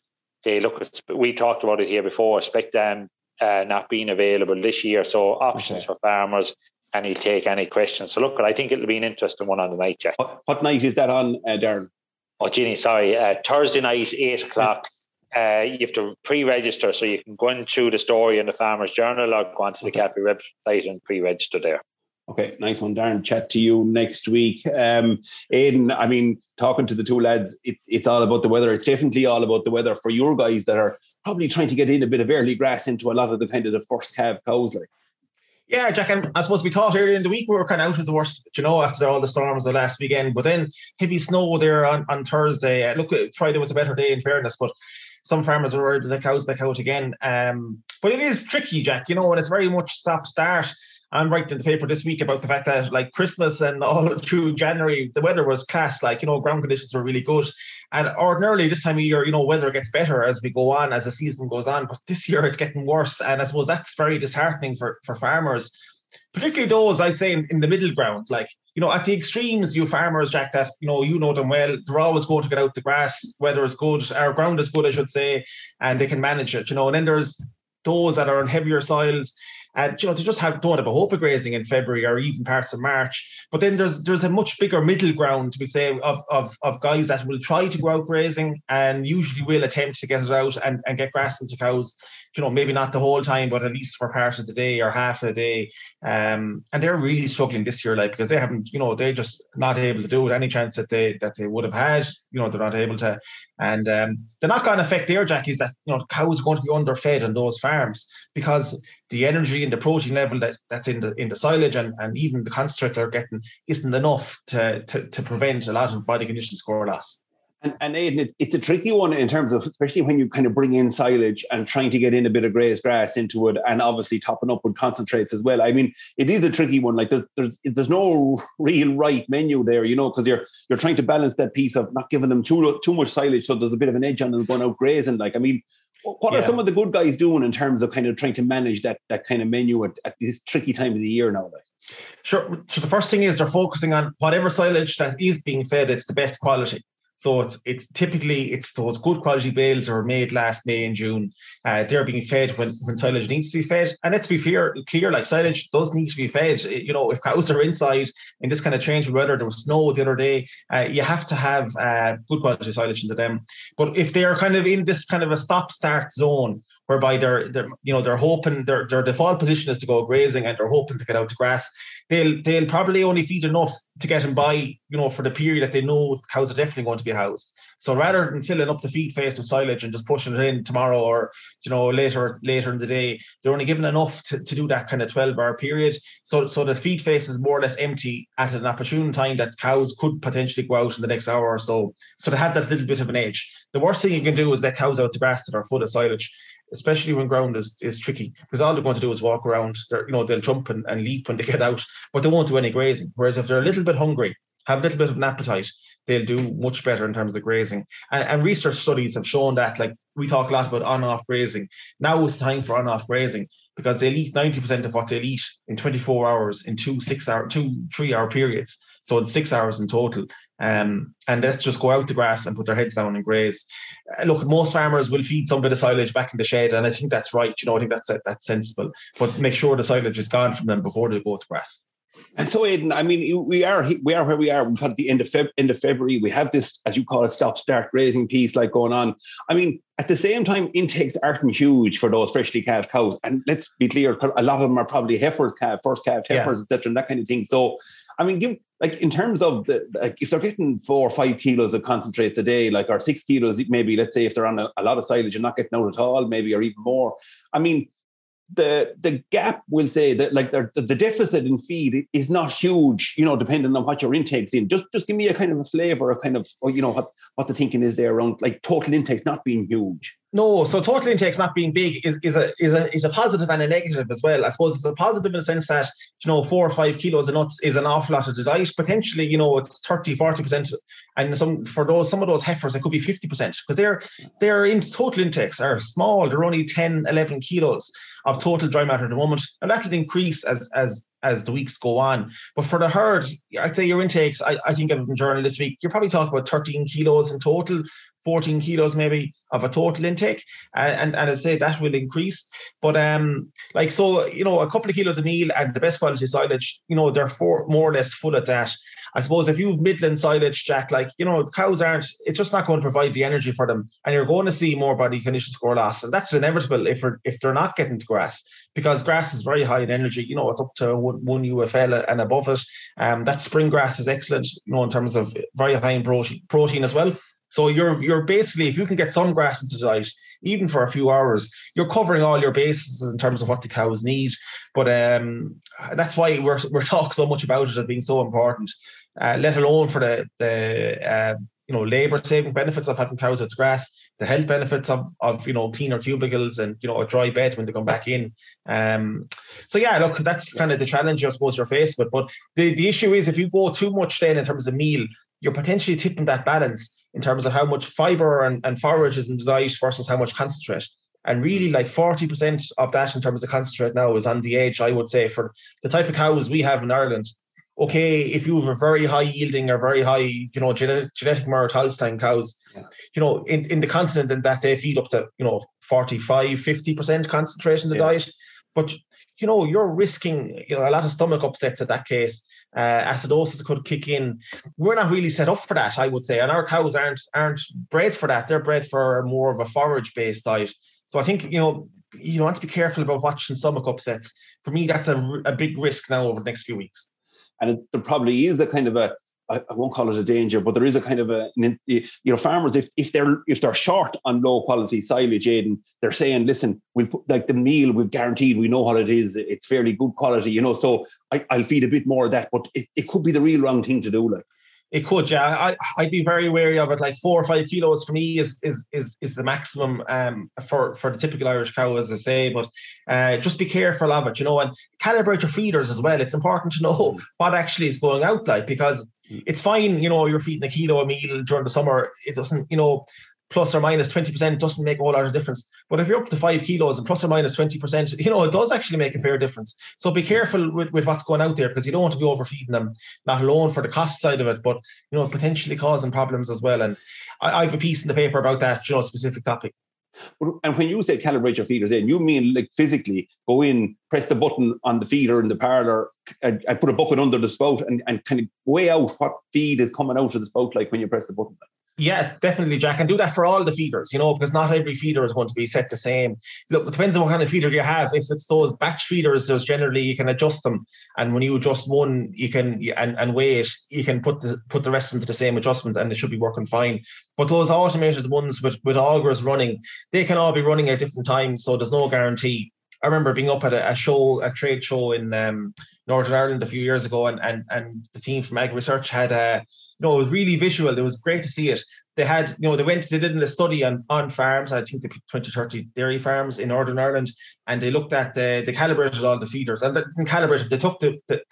we talked about it here before, Spec Dam not being available this year, so options for farmers, and he'll take any questions. So, look, I think it'll be an interesting one on the night, Jack. What night is that on, Darren? Oh, Ginny, sorry. Thursday night, 8 o'clock. You have to pre-register, so you can go in through the story in the Farmers Journal or go onto the Caffrey website and pre-register there. Okay, nice one, Darren. Chat to you next week. Aidan, I mean, talking to the two lads, it's all about the weather. It's definitely all about the weather for your guys that are probably trying to get in a bit of early grass into a lot of the kind of the first calf cows, like. Yeah, Jack, and I suppose we thought earlier in the week we were kind of out of the worst, you know, after all the storms the last weekend. But then heavy snow there on Thursday. Look, Friday was a better day in fairness, but some farmers were worried the cows back out again. But it is tricky, Jack, you know, and it's very much stop-start. I'm writing in the paper this week about the fact that, like, Christmas and all through January, the weather was class, like, you know, ground conditions were really good. And ordinarily this time of year, you know, weather gets better as we go on, as the season goes on. But this year it's getting worse. And I suppose that's very disheartening for farmers. particularly those, I'd say, in the middle ground. Like, at the extremes, you farmers, Jack, that, you know them well, they're always going to get out the grass, weather is good, our ground is good, I should say, and they can manage it, and then there's those that are on heavier soils. And they just don't have a hope of grazing in February or even parts of March. But then there's a much bigger middle ground, we say, of guys that will try to go out grazing and usually will attempt to get it out and get grass into cows. Maybe not the whole time, but at least for part of the day or half of the day. And they're really struggling this year, because they haven't, they're just not able to do it. Any chance that they would have had, they're not able to. And the knock-on effect there, Jack, is that cows are going to be underfed on those farms because the energy and the protein level that's in the silage and even the concentrate they're getting isn't enough to prevent a lot of body condition score loss. And Aidan, it's a tricky one in terms of, especially when you kind of bring in silage and trying to get in a bit of grazed grass into it, and obviously topping up with concentrates as well. I mean, it is a tricky one. Like there's no real right menu there, because you're trying to balance that piece of not giving them too much silage, so there's a bit of an edge on them going out grazing. Like, I mean, what are some of the good guys doing in terms of kind of trying to manage that kind of menu at this tricky time of the year now? Like? Sure. So the first thing is they're focusing on whatever silage that is being fed, it's the best quality. So it's typically those good quality bales that were made last May and June. They're being fed when silage needs to be fed. And let's be clear, like silage does need to be fed. If cows are inside in this kind of changing weather, there was snow the other day, you have to have good quality silage into them. But if they're kind of in this kind of a stop-start zone, whereby they're hoping their default position is to go grazing and they're hoping to get out to grass, they'll probably only feed enough to get them by, for the period that they know cows are definitely going to be housed. So rather than filling up the feed face with silage and just pushing it in tomorrow or, later in the day, they're only given enough to do that kind of 12-hour period. So the feed face is more or less empty at an opportune time that cows could potentially go out in the next hour or so. So they have that little bit of an edge. The worst thing you can do is let cows out to grass that are full of silage, especially when ground is tricky, because all they're going to do is walk around. They'll jump and leap when they get out, but they won't do any grazing. Whereas if they're a little bit hungry, have a little bit of an appetite, they'll do much better in terms of grazing. And research studies have shown that, like we talk a lot about on-off grazing. Now is the time for on-off grazing because they'll eat 90% of what they'll eat in 24 hours in 2 3-hour periods. So in 6 hours in total. And let's just go out to grass and put their heads down and graze. Look, most farmers will feed some bit of silage back in the shed, and I think that's right. I think that's sensible. But make sure the silage is gone from them before they go to grass. And so, Aidan, I mean, we are where we are. We've had the end of February. We have this, as you call it, stop-start grazing piece like going on. I mean, at the same time, intakes aren't huge for those freshly calved cows. And let's be clear, a lot of them are probably heifers, first calved heifers, etc., and that kind of thing. So, I mean, in terms of if they're getting 4 or 5 kilos of concentrates a day, or 6 kilos, maybe, let's say if they're on a lot of silage and not getting out at all, maybe, or even more. I mean, the gap, we'll say that the deficit in feed is not huge, depending on what your intake's in. Just give me a kind of a flavour, what the thinking is there around total intakes not being huge. No, so total intakes not being big is a positive and a negative as well. I suppose it's a positive in the sense that 4 or 5 kilos of nuts is an awful lot of the diet. Potentially, it's 30-40%, and some of those heifers it could be 50% because their total intakes are small. They're only 10-11 kilos of total dry matter at the moment, and that'll increase as the weeks go on. But for the herd, I'd say your intakes, I think of in Journal this week, you're probably talking about 13 kilos in total, 14 kilos maybe of a total intake. And I'd say that will increase. But a couple of kilos of meal and the best quality silage, they're more or less full at that. I suppose if you've Midland silage, Jack, cows it's just not going to provide the energy for them. And you're going to see more body condition score loss. And that's inevitable if they're not getting to grass, because grass is very high in energy. It's up to 1 UFL and above it. That spring grass is excellent, in terms of very high in protein as well. So you're basically, if you can get some grass into the diet, even for a few hours, you're covering all your bases in terms of what the cows need. But that's why we're talking so much about it as being so important, let alone for the labour saving benefits of having cows out to grass, the health benefits of cleaner cubicles and a dry bed when they come back in. So yeah, look, that's kind of the challenge I suppose you're faced with. But the issue is if you go too much then in terms of meal, you're potentially tipping that balance in terms of how much fibre and forage is in the diet versus how much concentrate. And really, like 40% of that in terms of concentrate now is on the edge, I would say, for the type of cows we have in Ireland. Okay, if you have a very high yielding or very high, genetic Merit Holstein cows, in the continent, and that they feed up to, 45, 50% concentrate in the diet. But, you're risking, a lot of stomach upsets in that case. Acidosis could kick in. We're not really set up for that, I would say. And our cows aren't bred for that. They're bred for more of a forage-based diet. So I think, you want to be careful about watching stomach upsets. For me, that's a big risk now over the next few weeks. And there probably is a kind of I won't call it a danger, but there is a kind of farmers, if they're short on low quality silage, Aidan, they're saying, listen, we'll put like the meal, we've guaranteed, we know what it is, it's fairly good quality, so I'll feed a bit more of that, but it could be the real wrong thing to do. Like, it could, yeah. I'd be very wary of it. Like 4 or 5 kilos for me is the maximum for the typical Irish cow, as I say. But just be careful of it, and calibrate your feeders as well. It's important to know what actually is going out, like, because it's fine, you're feeding a kilo of meal during the summer. It doesn't, plus or minus 20% doesn't make a whole lot of difference. But if you're up to 5 kilos and plus or minus 20%, it does actually make a fair difference. So be careful with what's going out there, because you don't want to be overfeeding them, not alone for the cost side of it, but, potentially causing problems as well. And I have a piece in the paper about that, specific topic. And when you say calibrate your feeders in, you mean like physically go in, press the button on the feeder in the parlour, and put a bucket under the spout and kind of weigh out what feed is coming out of the spout, like when you press the button? Yeah, definitely, Jack. And do that for all the feeders, because not every feeder is going to be set the same. Look, it depends on what kind of feeder you have. If it's those batch feeders, those generally you can adjust them. And when you adjust one, you can and weigh it, you can put the rest into the same adjustment, and it should be working fine. But those automated ones with augers running, they can all be running at different times, so there's no guarantee. I remember being up at a trade show in Northern Ireland a few years ago, and the team from Ag Research had it was really visual. It was great to see it. They had, they did a study on farms. I think they picked 20, 30 dairy farms in Northern Ireland, and they looked at they calibrated all the feeders, and they didn't calibrate it. They took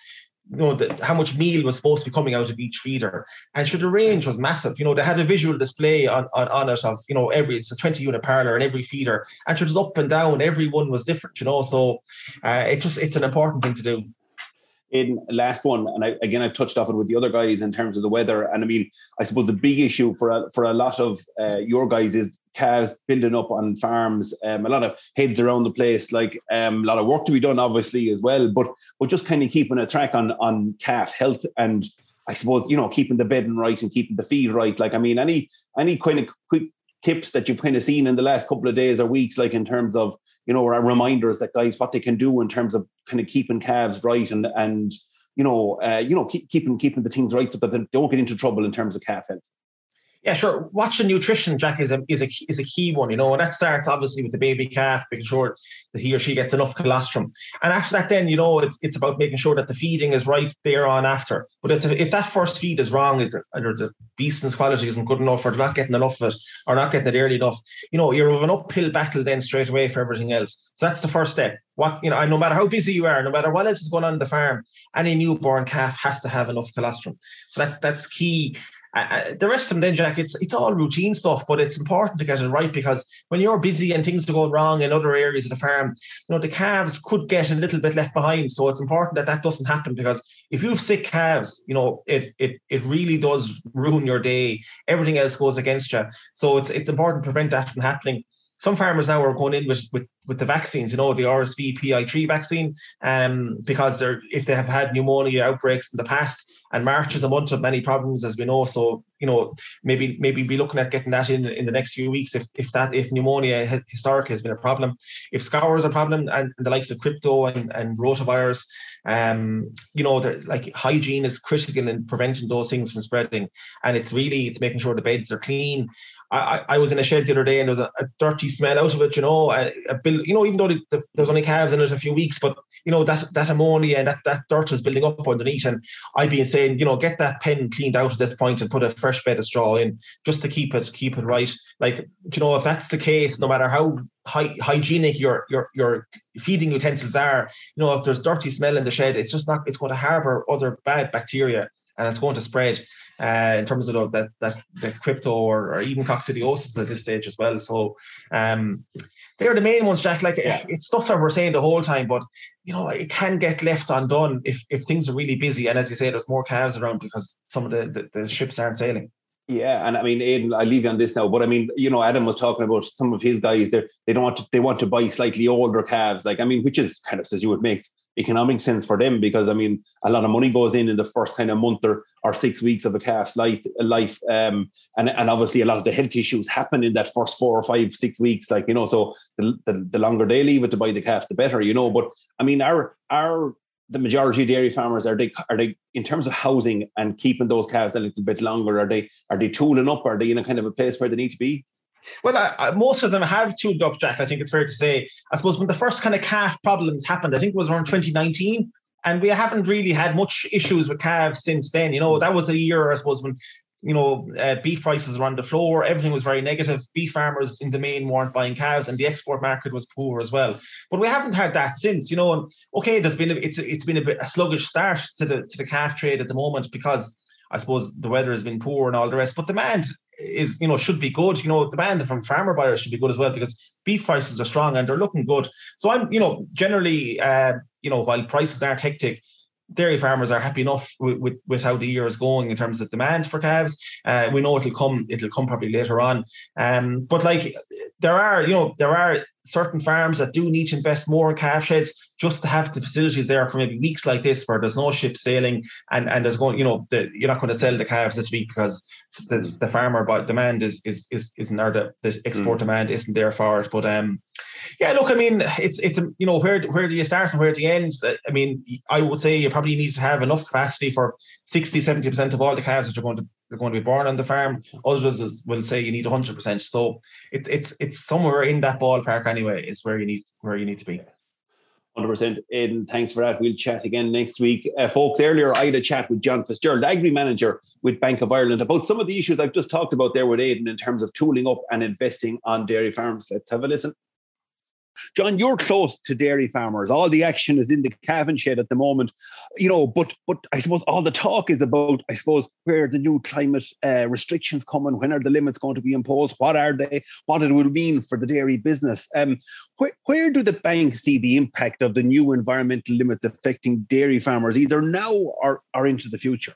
how much meal was supposed to be coming out of each feeder, and the range was massive. They had a visual display on it of it's a 20 unit parlour and every feeder, and it was up and down. Every one was different. So it's an important thing to do. In last one, and I've touched off it with the other guys in terms of the weather, and I suppose the big issue for a lot of your guys is calves building up on farms, a lot of heads around the place, like a lot of work to be done obviously as well, but just kind of keeping a track on calf health, and I suppose keeping the bedding right and keeping the feed right. Like, any kind of quick tips that you've kind of seen in the last couple of days or weeks, like in terms of reminders that guys what they can do in terms of kind of keeping calves right and keeping the things right so that they don't get into trouble in terms of calf health. Yeah, sure. Watching nutrition, Jack, is a key one, and that starts obviously with the baby calf, making sure that he or she gets enough colostrum. And after that, then, it's about making sure that the feeding is right there on after. But if that first feed is wrong, either the beast's quality isn't good enough, or they're not getting enough of it, or not getting it early enough, you're of an uphill battle then straight away for everything else. So that's the first step. And no matter how busy you are, no matter what else is going on in the farm, any newborn calf has to have enough colostrum. So that's key. The rest of them then, Jack, it's all routine stuff, but it's important to get it right, because when you're busy and things are going wrong in other areas of the farm, the calves could get a little bit left behind. So it's important that doesn't happen, because if you have sick calves, it really does ruin your day. Everything else goes against you. So it's important to prevent that from happening. Some farmers now are going in with the vaccines, the RSV PI3 vaccine, because if they have had pneumonia outbreaks in the past, and March is a month of many problems, as we know. So, maybe be looking at getting that in the next few weeks if pneumonia historically has been a problem. If scour is a problem, and the likes of crypto and rotavirus, like hygiene is critical in preventing those things from spreading. And it's making sure the beds are clean. I was in a shed the other day, and there was a dirty smell out of it, even though there's only calves in it a few weeks, but that ammonia and that dirt was building up underneath. And I've been saying, get that pen cleaned out at this point and put a fresh bed of straw in, just to keep it right. Like, if that's the case, no matter how hygienic your feeding utensils are, if there's dirty smell in the shed, it's going to harbor other bad bacteria. and it's going to spread in terms of that crypto or even coccidiosis at this stage as well. So they're the main ones, Jack. It's stuff that we're saying the whole time, but it can get left undone if things are really busy. And as you say, there's more calves around because some of the ships aren't sailing. Yeah, and I mean, Aidan, I'll leave you on this now, but I mean, Adam was talking about some of his guys. They want to buy slightly older calves, which is kind of, as you would make economic sense for them, because I mean, a lot of money goes in the first kind of month or 6 weeks of a calf's life, and obviously a lot of the health issues happen in that first 4 or 5, 6 weeks, so the longer they leave it to buy the calf, the better, But I mean, the majority of dairy farmers, are they in terms of housing and keeping those calves a little bit longer? Are they tooling up? Are they in a kind of a place where they need to be? Well, most of them have tuned up, Jack. I think it's fair to say. I suppose when the first kind of calf problems happened, I think it was around 2019, and we haven't really had much issues with calves since then. That was a year, I suppose, when beef prices were on the floor, everything was very negative. Beef farmers in the main weren't buying calves, and the export market was poor as well. But we haven't had that since, And okay, it's been a sluggish start to the calf trade at the moment because I suppose the weather has been poor and all the rest. But demand is should be good. Demand from farmer buyers should be good as well because beef prices are strong and they're looking good. So I'm generally while prices aren't hectic, dairy farmers are happy enough with how the year is going in terms of demand for calves. We know it'll come probably later on. But there are certain farms that do need to invest more in calf sheds just to have the facilities there for maybe weeks like this where there's no ship sailing and there's going, you're not going to sell the calves this week because the farmer demand isn't there, the export demand isn't there for it. But yeah, look, I mean, it's where do you start and where do you end? I mean, I would say you probably need to have enough capacity for 60-70% of all the calves that are going to be born on the farm. Others will say you need 100%. So it's somewhere in that ballpark anyway. Is where you need to be. 100%. Aidan, thanks for that. We'll chat again next week. Folks, earlier I had a chat with John Fitzgerald, Agri Manager with Bank of Ireland, about some of the issues I've just talked about there with Aidan in terms of tooling up and investing on dairy farms. Let's have a listen. John, you're close to dairy farmers. All the action is in the calving shed at the moment, but I suppose all the talk is about, where the new climate restrictions coming, when are the limits going to be imposed, what are they, what it will mean for the dairy business. Where do the banks see the impact of the new environmental limits affecting dairy farmers, either now or into the future?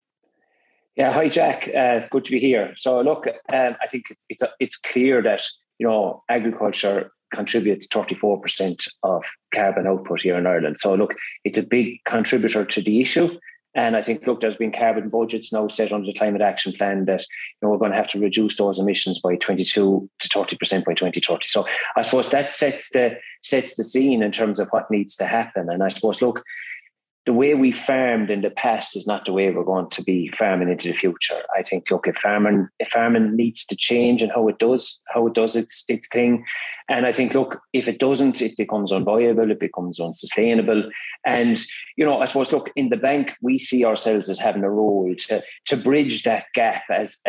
Yeah, hi Jack, good to be here. So look, I think it's clear that agriculture contributes 34% of carbon output here in Ireland. So look, it's a big contributor to the issue. And I think, look, there's been carbon budgets now set under the Climate Action Plan that we're going to have to reduce those emissions by 22 to 30% by 2030. So I suppose that sets the scene in terms of what needs to happen. And I suppose, look, the way we farmed in the past is not the way we're going to be farming into the future. I think, look, if farming needs to change and how it does its thing. And I think, look, if it doesn't, it becomes unviable, it becomes unsustainable. And, I suppose, look, in the bank, we see ourselves as having a role to bridge that gap as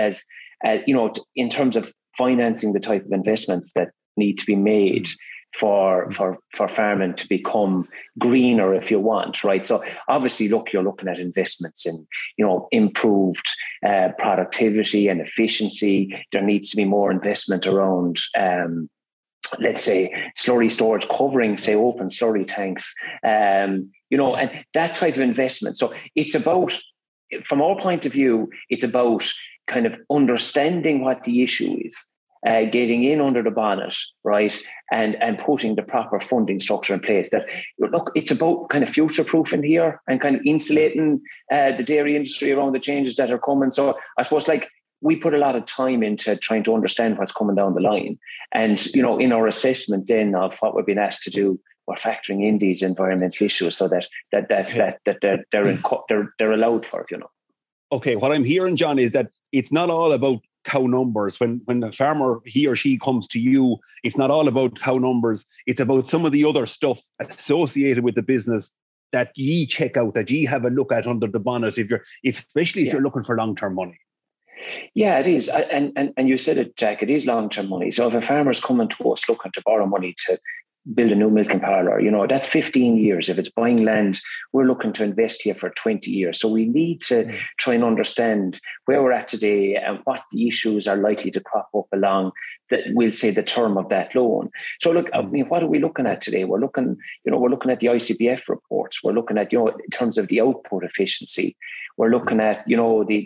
in terms of financing the type of investments that need to be made for farming to become greener, if you want, right? So obviously, look, you're looking at investments in, improved productivity and efficiency. There needs to be more investment around, let's say, slurry storage, covering, say, open slurry tanks, and that type of investment. So it's about, from our point of view, it's about kind of understanding what the issue is. Getting in under the bonnet, right, and putting the proper funding structure in place. That, look, it's about kind of future-proofing here and kind of insulating the dairy industry around the changes that are coming. So I suppose, we put a lot of time into trying to understand what's coming down the line. And, in our assessment then of what we've been asked to do, we're factoring in these environmental issues so that they're allowed for it, Okay, what I'm hearing, John, is that it's not all about cow numbers. When the farmer, he or she, comes to you, it's not all about cow numbers. It's about some of the other stuff associated with the business that ye check out, that ye have a look at under the bonnet, especially if you're looking for long-term money. Yeah, it is. And you said it, Jack, it is long-term money. So if a farmer's coming to us looking to borrow money to build a new milking parlour. That's 15 years. If it's buying land, we're looking to invest here for 20 years. So we need to try and understand where we're at today and what the issues are likely to crop up along that we'll say the term of that loan. So look, I mean, what are we looking at today? We're looking at the ICBF reports. We're looking at, in terms of the output efficiency. We're looking at, the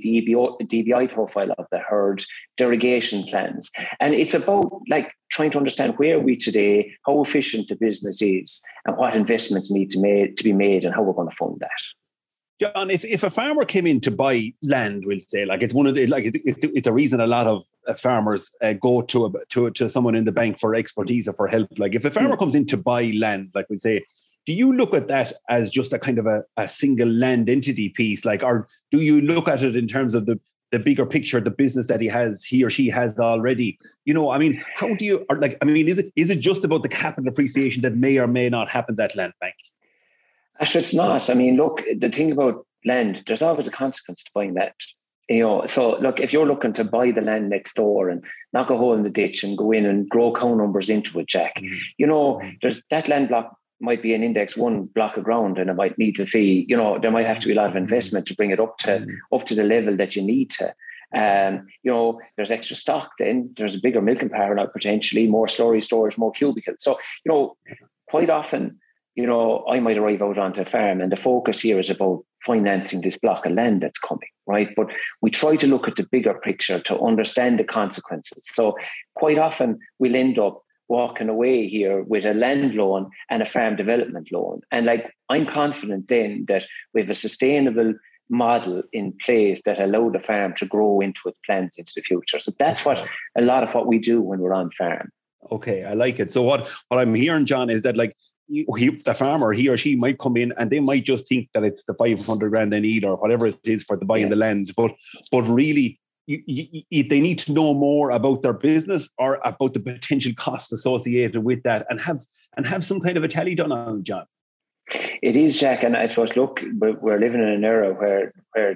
DBI profile of the herd, derogation plans. And it's about trying to understand where are we today, how efficient the business is, and what investments need to be made and how we're going to fund that. John, if a farmer came in to buy land, we'll say, it's one of the it's a reason a lot of farmers go to someone in the bank for expertise or for help. If a farmer comes in to buy land, we say, do you look at that as just a kind of a single land entity piece, or do you look at it in terms of the bigger picture, the business that he or she has already? How do you, is it just about the capital appreciation that may or may not happen that land bank? Actually, it's not. Look, the thing about land, there's always a consequence to buying that. So look, if you're looking to buy the land next door and knock a hole in the ditch and go in and grow cow numbers into it, Jack, there's that land block might be an index 1 block of ground, and it might need to see, there might have to be a lot of investment to bring it up to the level that you need to. There's extra stock then, there's a bigger milking parlour potentially, more storage, more cubicles. So, quite often, I might arrive out onto a farm and the focus here is about financing this block of land that's coming, right? But we try to look at the bigger picture to understand the consequences. So quite often we'll end up walking away here with a land loan and a farm development loan. And I'm confident then that we have a sustainable model in place that allow the farm to grow into its plans into the future. So that's what a lot of what we do when we're on farm. Okay, I like it. So what I'm hearing, John, is that the farmer, he or she might come in and they might just think that it's the 500 grand they need or whatever it is for the buying the land. But really, they need to know more about their business or about the potential costs associated with that and have some kind of a tally done on it, John. It is, Jack, and I suppose, look, we're living in an era where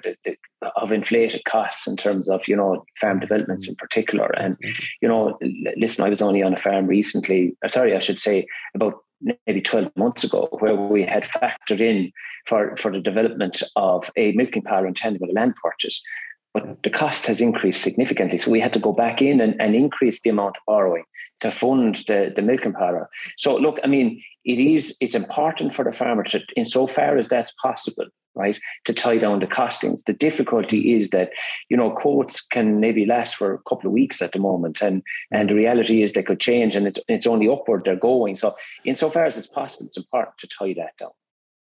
of inflated costs in terms of, farm developments in particular. And, listen, I was only on a farm recently, I should say about maybe 12 months ago, where we had factored in for the development of a milking parlour and tangible land purchase. But the cost has increased significantly. So we had to go back in and increase the amount of borrowing to fund the milking parlour. So look, it's important for the farmer to, insofar as that's possible, right, to tie down the costings. The difficulty is that, quotes can maybe last for a couple of weeks at the moment. And the reality is they could change and it's only upward they're going. So insofar as it's possible, it's important to tie that down.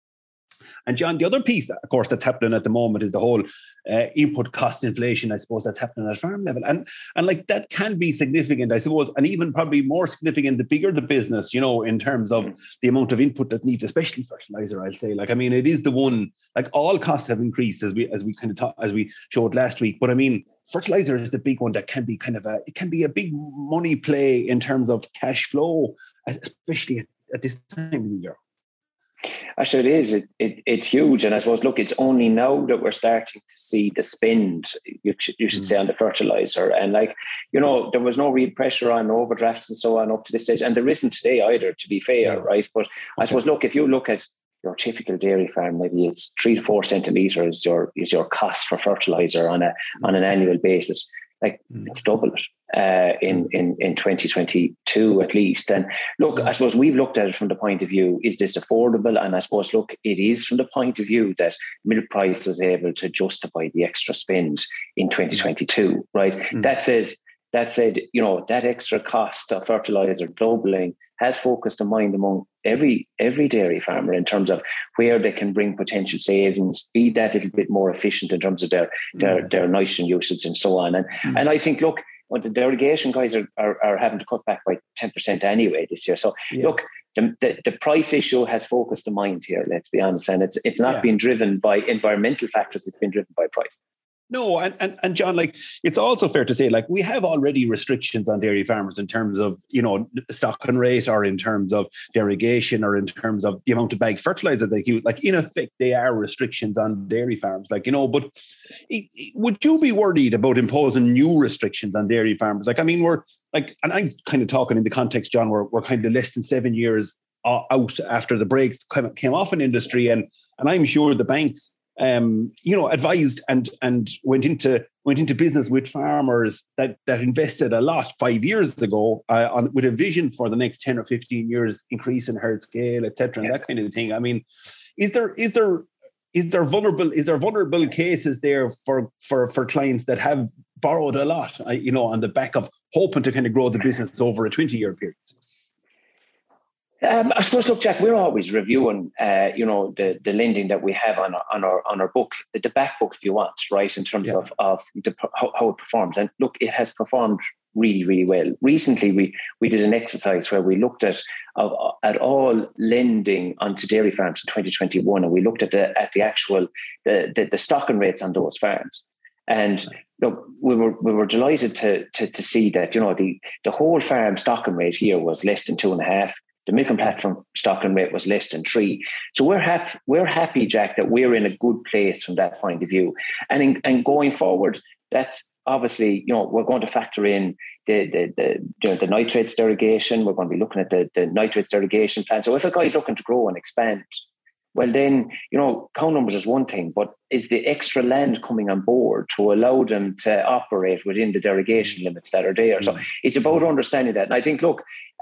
And John, the other piece, of course, that's happening at the moment is the whole input cost inflation, I suppose, that's happening at farm level. And that can be significant, I suppose, and even probably more significant the bigger the business, in terms of the amount of input that needs, especially fertilizer, I'll say. It is the one, all costs have increased as we showed last week. But fertilizer is the big one that can be it can be a big money play in terms of cash flow, especially at this time of the year. Actually, it is. It's huge. And I suppose, look, it's only now that we're starting to see the spend, you should say, on the fertilizer. And there was no real pressure on overdrafts and so on up to this stage. And there isn't today either, to be fair, right? But I suppose, look, if you look at your typical dairy farm, maybe it's 3 to 4 centimetres is your cost for fertilizer on an annual basis. It's doubled in 2022 at least. And look, I suppose we've looked at it from the point of view, is this affordable? And I suppose, look, it is from the point of view that milk price is able to justify the extra spend in 2022, right? That said, that extra cost of fertilizer doubling has focused a mind among every dairy farmer in terms of where they can bring potential savings, be that little bit more efficient in terms of their nitrogen usage and so on. And I think, look, the derogation guys are having to cut back by 10% anyway this year. So look, the price issue has focused the mind here, let's be honest. And it's not being driven by environmental factors, it's been driven by price. No, and John, like, it's also fair to say, like, we have already restrictions on dairy farmers in terms of, stocking rate, or in terms of derogation, or in terms of the amount of bag fertilizer they use. Like, in effect, they are restrictions on dairy farms, like, but would you be worried about imposing new restrictions on dairy farmers? Like, I mean, we're like, and I'm kind of talking in the context, John, we're kind of less than 7 years out after the brakes came off in industry, and I'm sure the banks advised and went into business with farmers that invested a lot 5 years ago with a vision for the next 10 or 15 years, increase in herd scale, etc., and that kind of thing. I mean, is there vulnerable cases there for clients that have borrowed a lot, on the back of hoping to kind of grow the business over a 20-year period? I suppose, look, Jack, we're always reviewing, the lending that we have on our book, the back book, if you want, right, in terms of how it performs. And look, it has performed really, really well. Recently, we did an exercise where we looked at all lending onto dairy farms in 2021, and we looked at the actual the stocking rates on those farms. And look, we were delighted to see that the whole farm stocking rate here was less than 2.5. The Milken platform stocking rate was less than 3. So we're happy, Jack, that we're in a good place from that point of view. And going forward, that's obviously, we're going to factor in the nitrates derogation. We're going to be looking at the nitrates derogation plan. So if a guy's looking to grow and expand, well then, cow numbers is one thing, but is the extra land coming on board to allow them to operate within the derogation limits that are there? So it's about understanding that. And I think, look,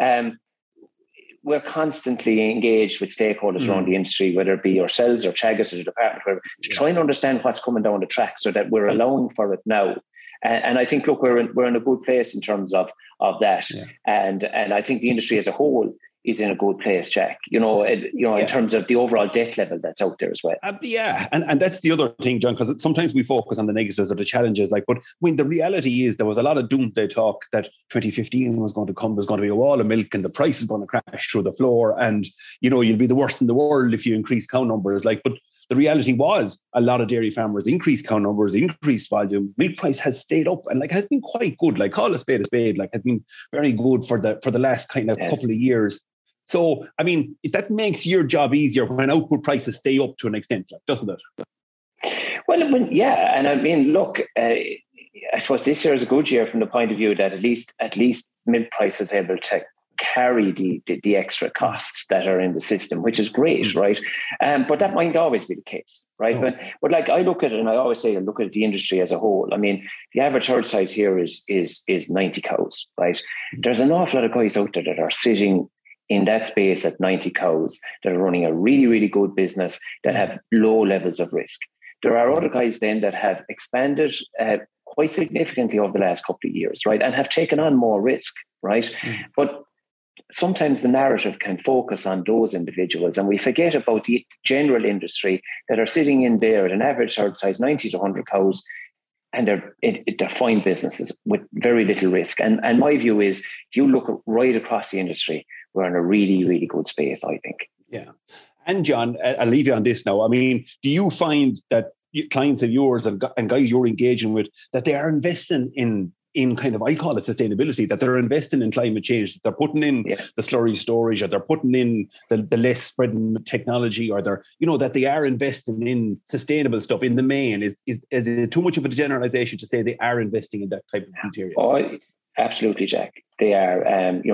we're constantly engaged with stakeholders around the industry, whether it be yourselves or Teagasc or the department, whatever, to try and understand what's coming down the track so that we're allowing for it now. And I think, look, we're in a good place in terms of that. Yeah. And I think the industry as a whole is in a good place, Jack, in terms of the overall debt level that's out there as well. And that's the other thing, John, because sometimes we focus on the negatives or the challenges, but when the reality is there was a lot of doomsday talk that 2015 was going to come, there's going to be a wall of milk and the price is going to crash through the floor, and you'll be the worst in the world if you increase cow numbers. But the reality was a lot of dairy farmers increased cow numbers, increased volume. Milk price has stayed up and has been quite good. Call a spade, has been very good for the last kind of couple of years. So, I mean, that makes your job easier when output prices stay up to an extent, doesn't it? Well, and I mean, look, I suppose this year is a good year from the point of view that at least milk price is able to carry the extra costs that are in the system, which is great, right? But that might always be the case, right? Oh. But I look at it, and I always say I look at the industry as a whole. I mean, the average herd size here is 90 cows, right? There's an awful lot of guys out there that are sitting in that space at 90 cows that are running a really, really good business that have low levels of risk. There are other guys then that have expanded quite significantly over the last couple of years, right? And have taken on more risk, right? But sometimes the narrative can focus on those individuals and we forget about the general industry that are sitting in there at an average herd size, 90 to 100 cows, and they're fine businesses with very little risk. And my view is, if you look right across the industry, we're in a really, really good space, I think. Yeah. And John, I'll leave you on this now. I mean, do you find that clients of yours and guys you're engaging with, that they are investing in kind of, I call it sustainability, that they're investing in climate change, that they're putting in the slurry storage, or they're putting in the less spreading technology, or they're, that they are investing in sustainable stuff in the main? Is it too much of a generalization to say they are investing in that type of material? Oh, absolutely, Jack. They are.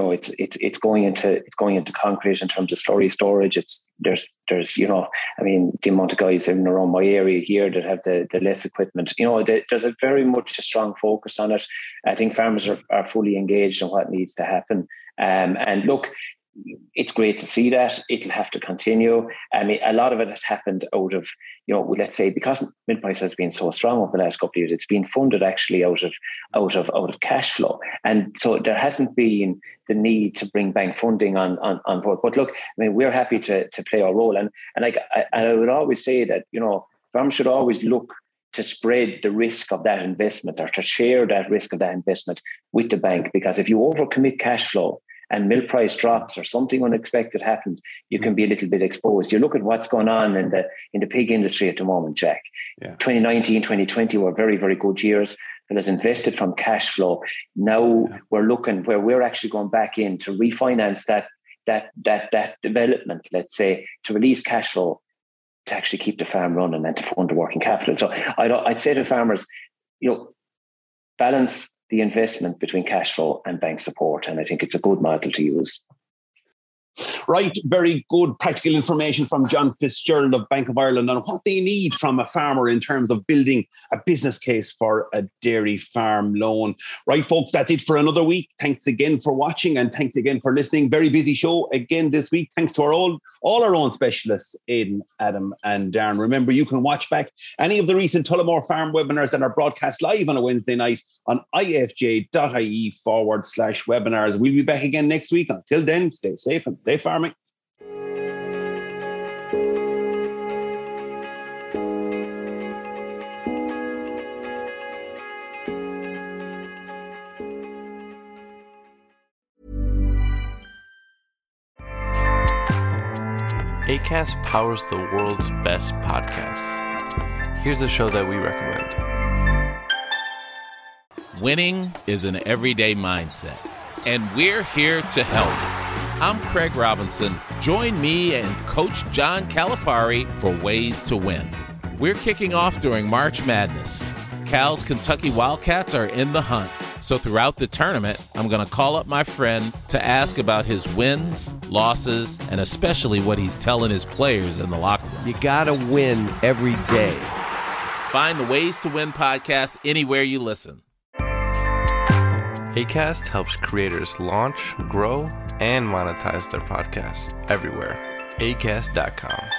It's going into concrete in terms of slurry storage. There's I mean, the amount of guys in around my area here that have the less equipment. There's a very much a strong focus on it. I think farmers are fully engaged in what needs to happen. And look, it's great to see that. It'll have to continue. I mean, a lot of it has happened out of, let's say, because milk price has been so strong over the last couple of years, it's been funded actually out of cash flow. And so there hasn't been the need to bring bank funding on board. But look, I mean, we're happy to play our role. And I would always say that, farmers should always look to spread the risk of that investment, or to share that risk of that investment with the bank. Because if you overcommit cash flow and milk price drops or something unexpected happens, you can be a little bit exposed. You look at what's going on in the pig industry at the moment, Jack. Yeah. 2019, 2020 were very, very good years. It was invested from cash flow. Now we're looking where we're actually going back in to refinance that development, let's say, to release cash flow to actually keep the farm running and to fund the working capital. So I'd say to farmers, balance the investment between cash flow and bank support. And I think it's a good model to use. Right, very good practical information from John Fitzgerald of Bank of Ireland on what they need from a farmer in terms of building a business case for a dairy farm loan. Right, folks, that's it for another week. Thanks again for watching and thanks again for listening. Very busy show again this week. Thanks to all our own specialists, Aidan, Adam and Darren. Remember, you can watch back any of the recent Tullamore Farm webinars that are broadcast live on a Wednesday night on ifj.ie/webinars. We'll be back again next week. Until then, stay safe and stay farming. Acast powers the world's best podcasts. Here's a show that we recommend. Winning is an everyday mindset, and we're here to help. I'm Craig Robinson. Join me and Coach John Calipari for Ways to Win. We're kicking off during March Madness. Cal's Kentucky Wildcats are in the hunt. So throughout the tournament, I'm going to call up my friend to ask about his wins, losses, and especially what he's telling his players in the locker room. You got to win every day. Find the Ways to Win podcast anywhere you listen. Acast helps creators launch, grow, and monetize their podcasts everywhere. Acast.com.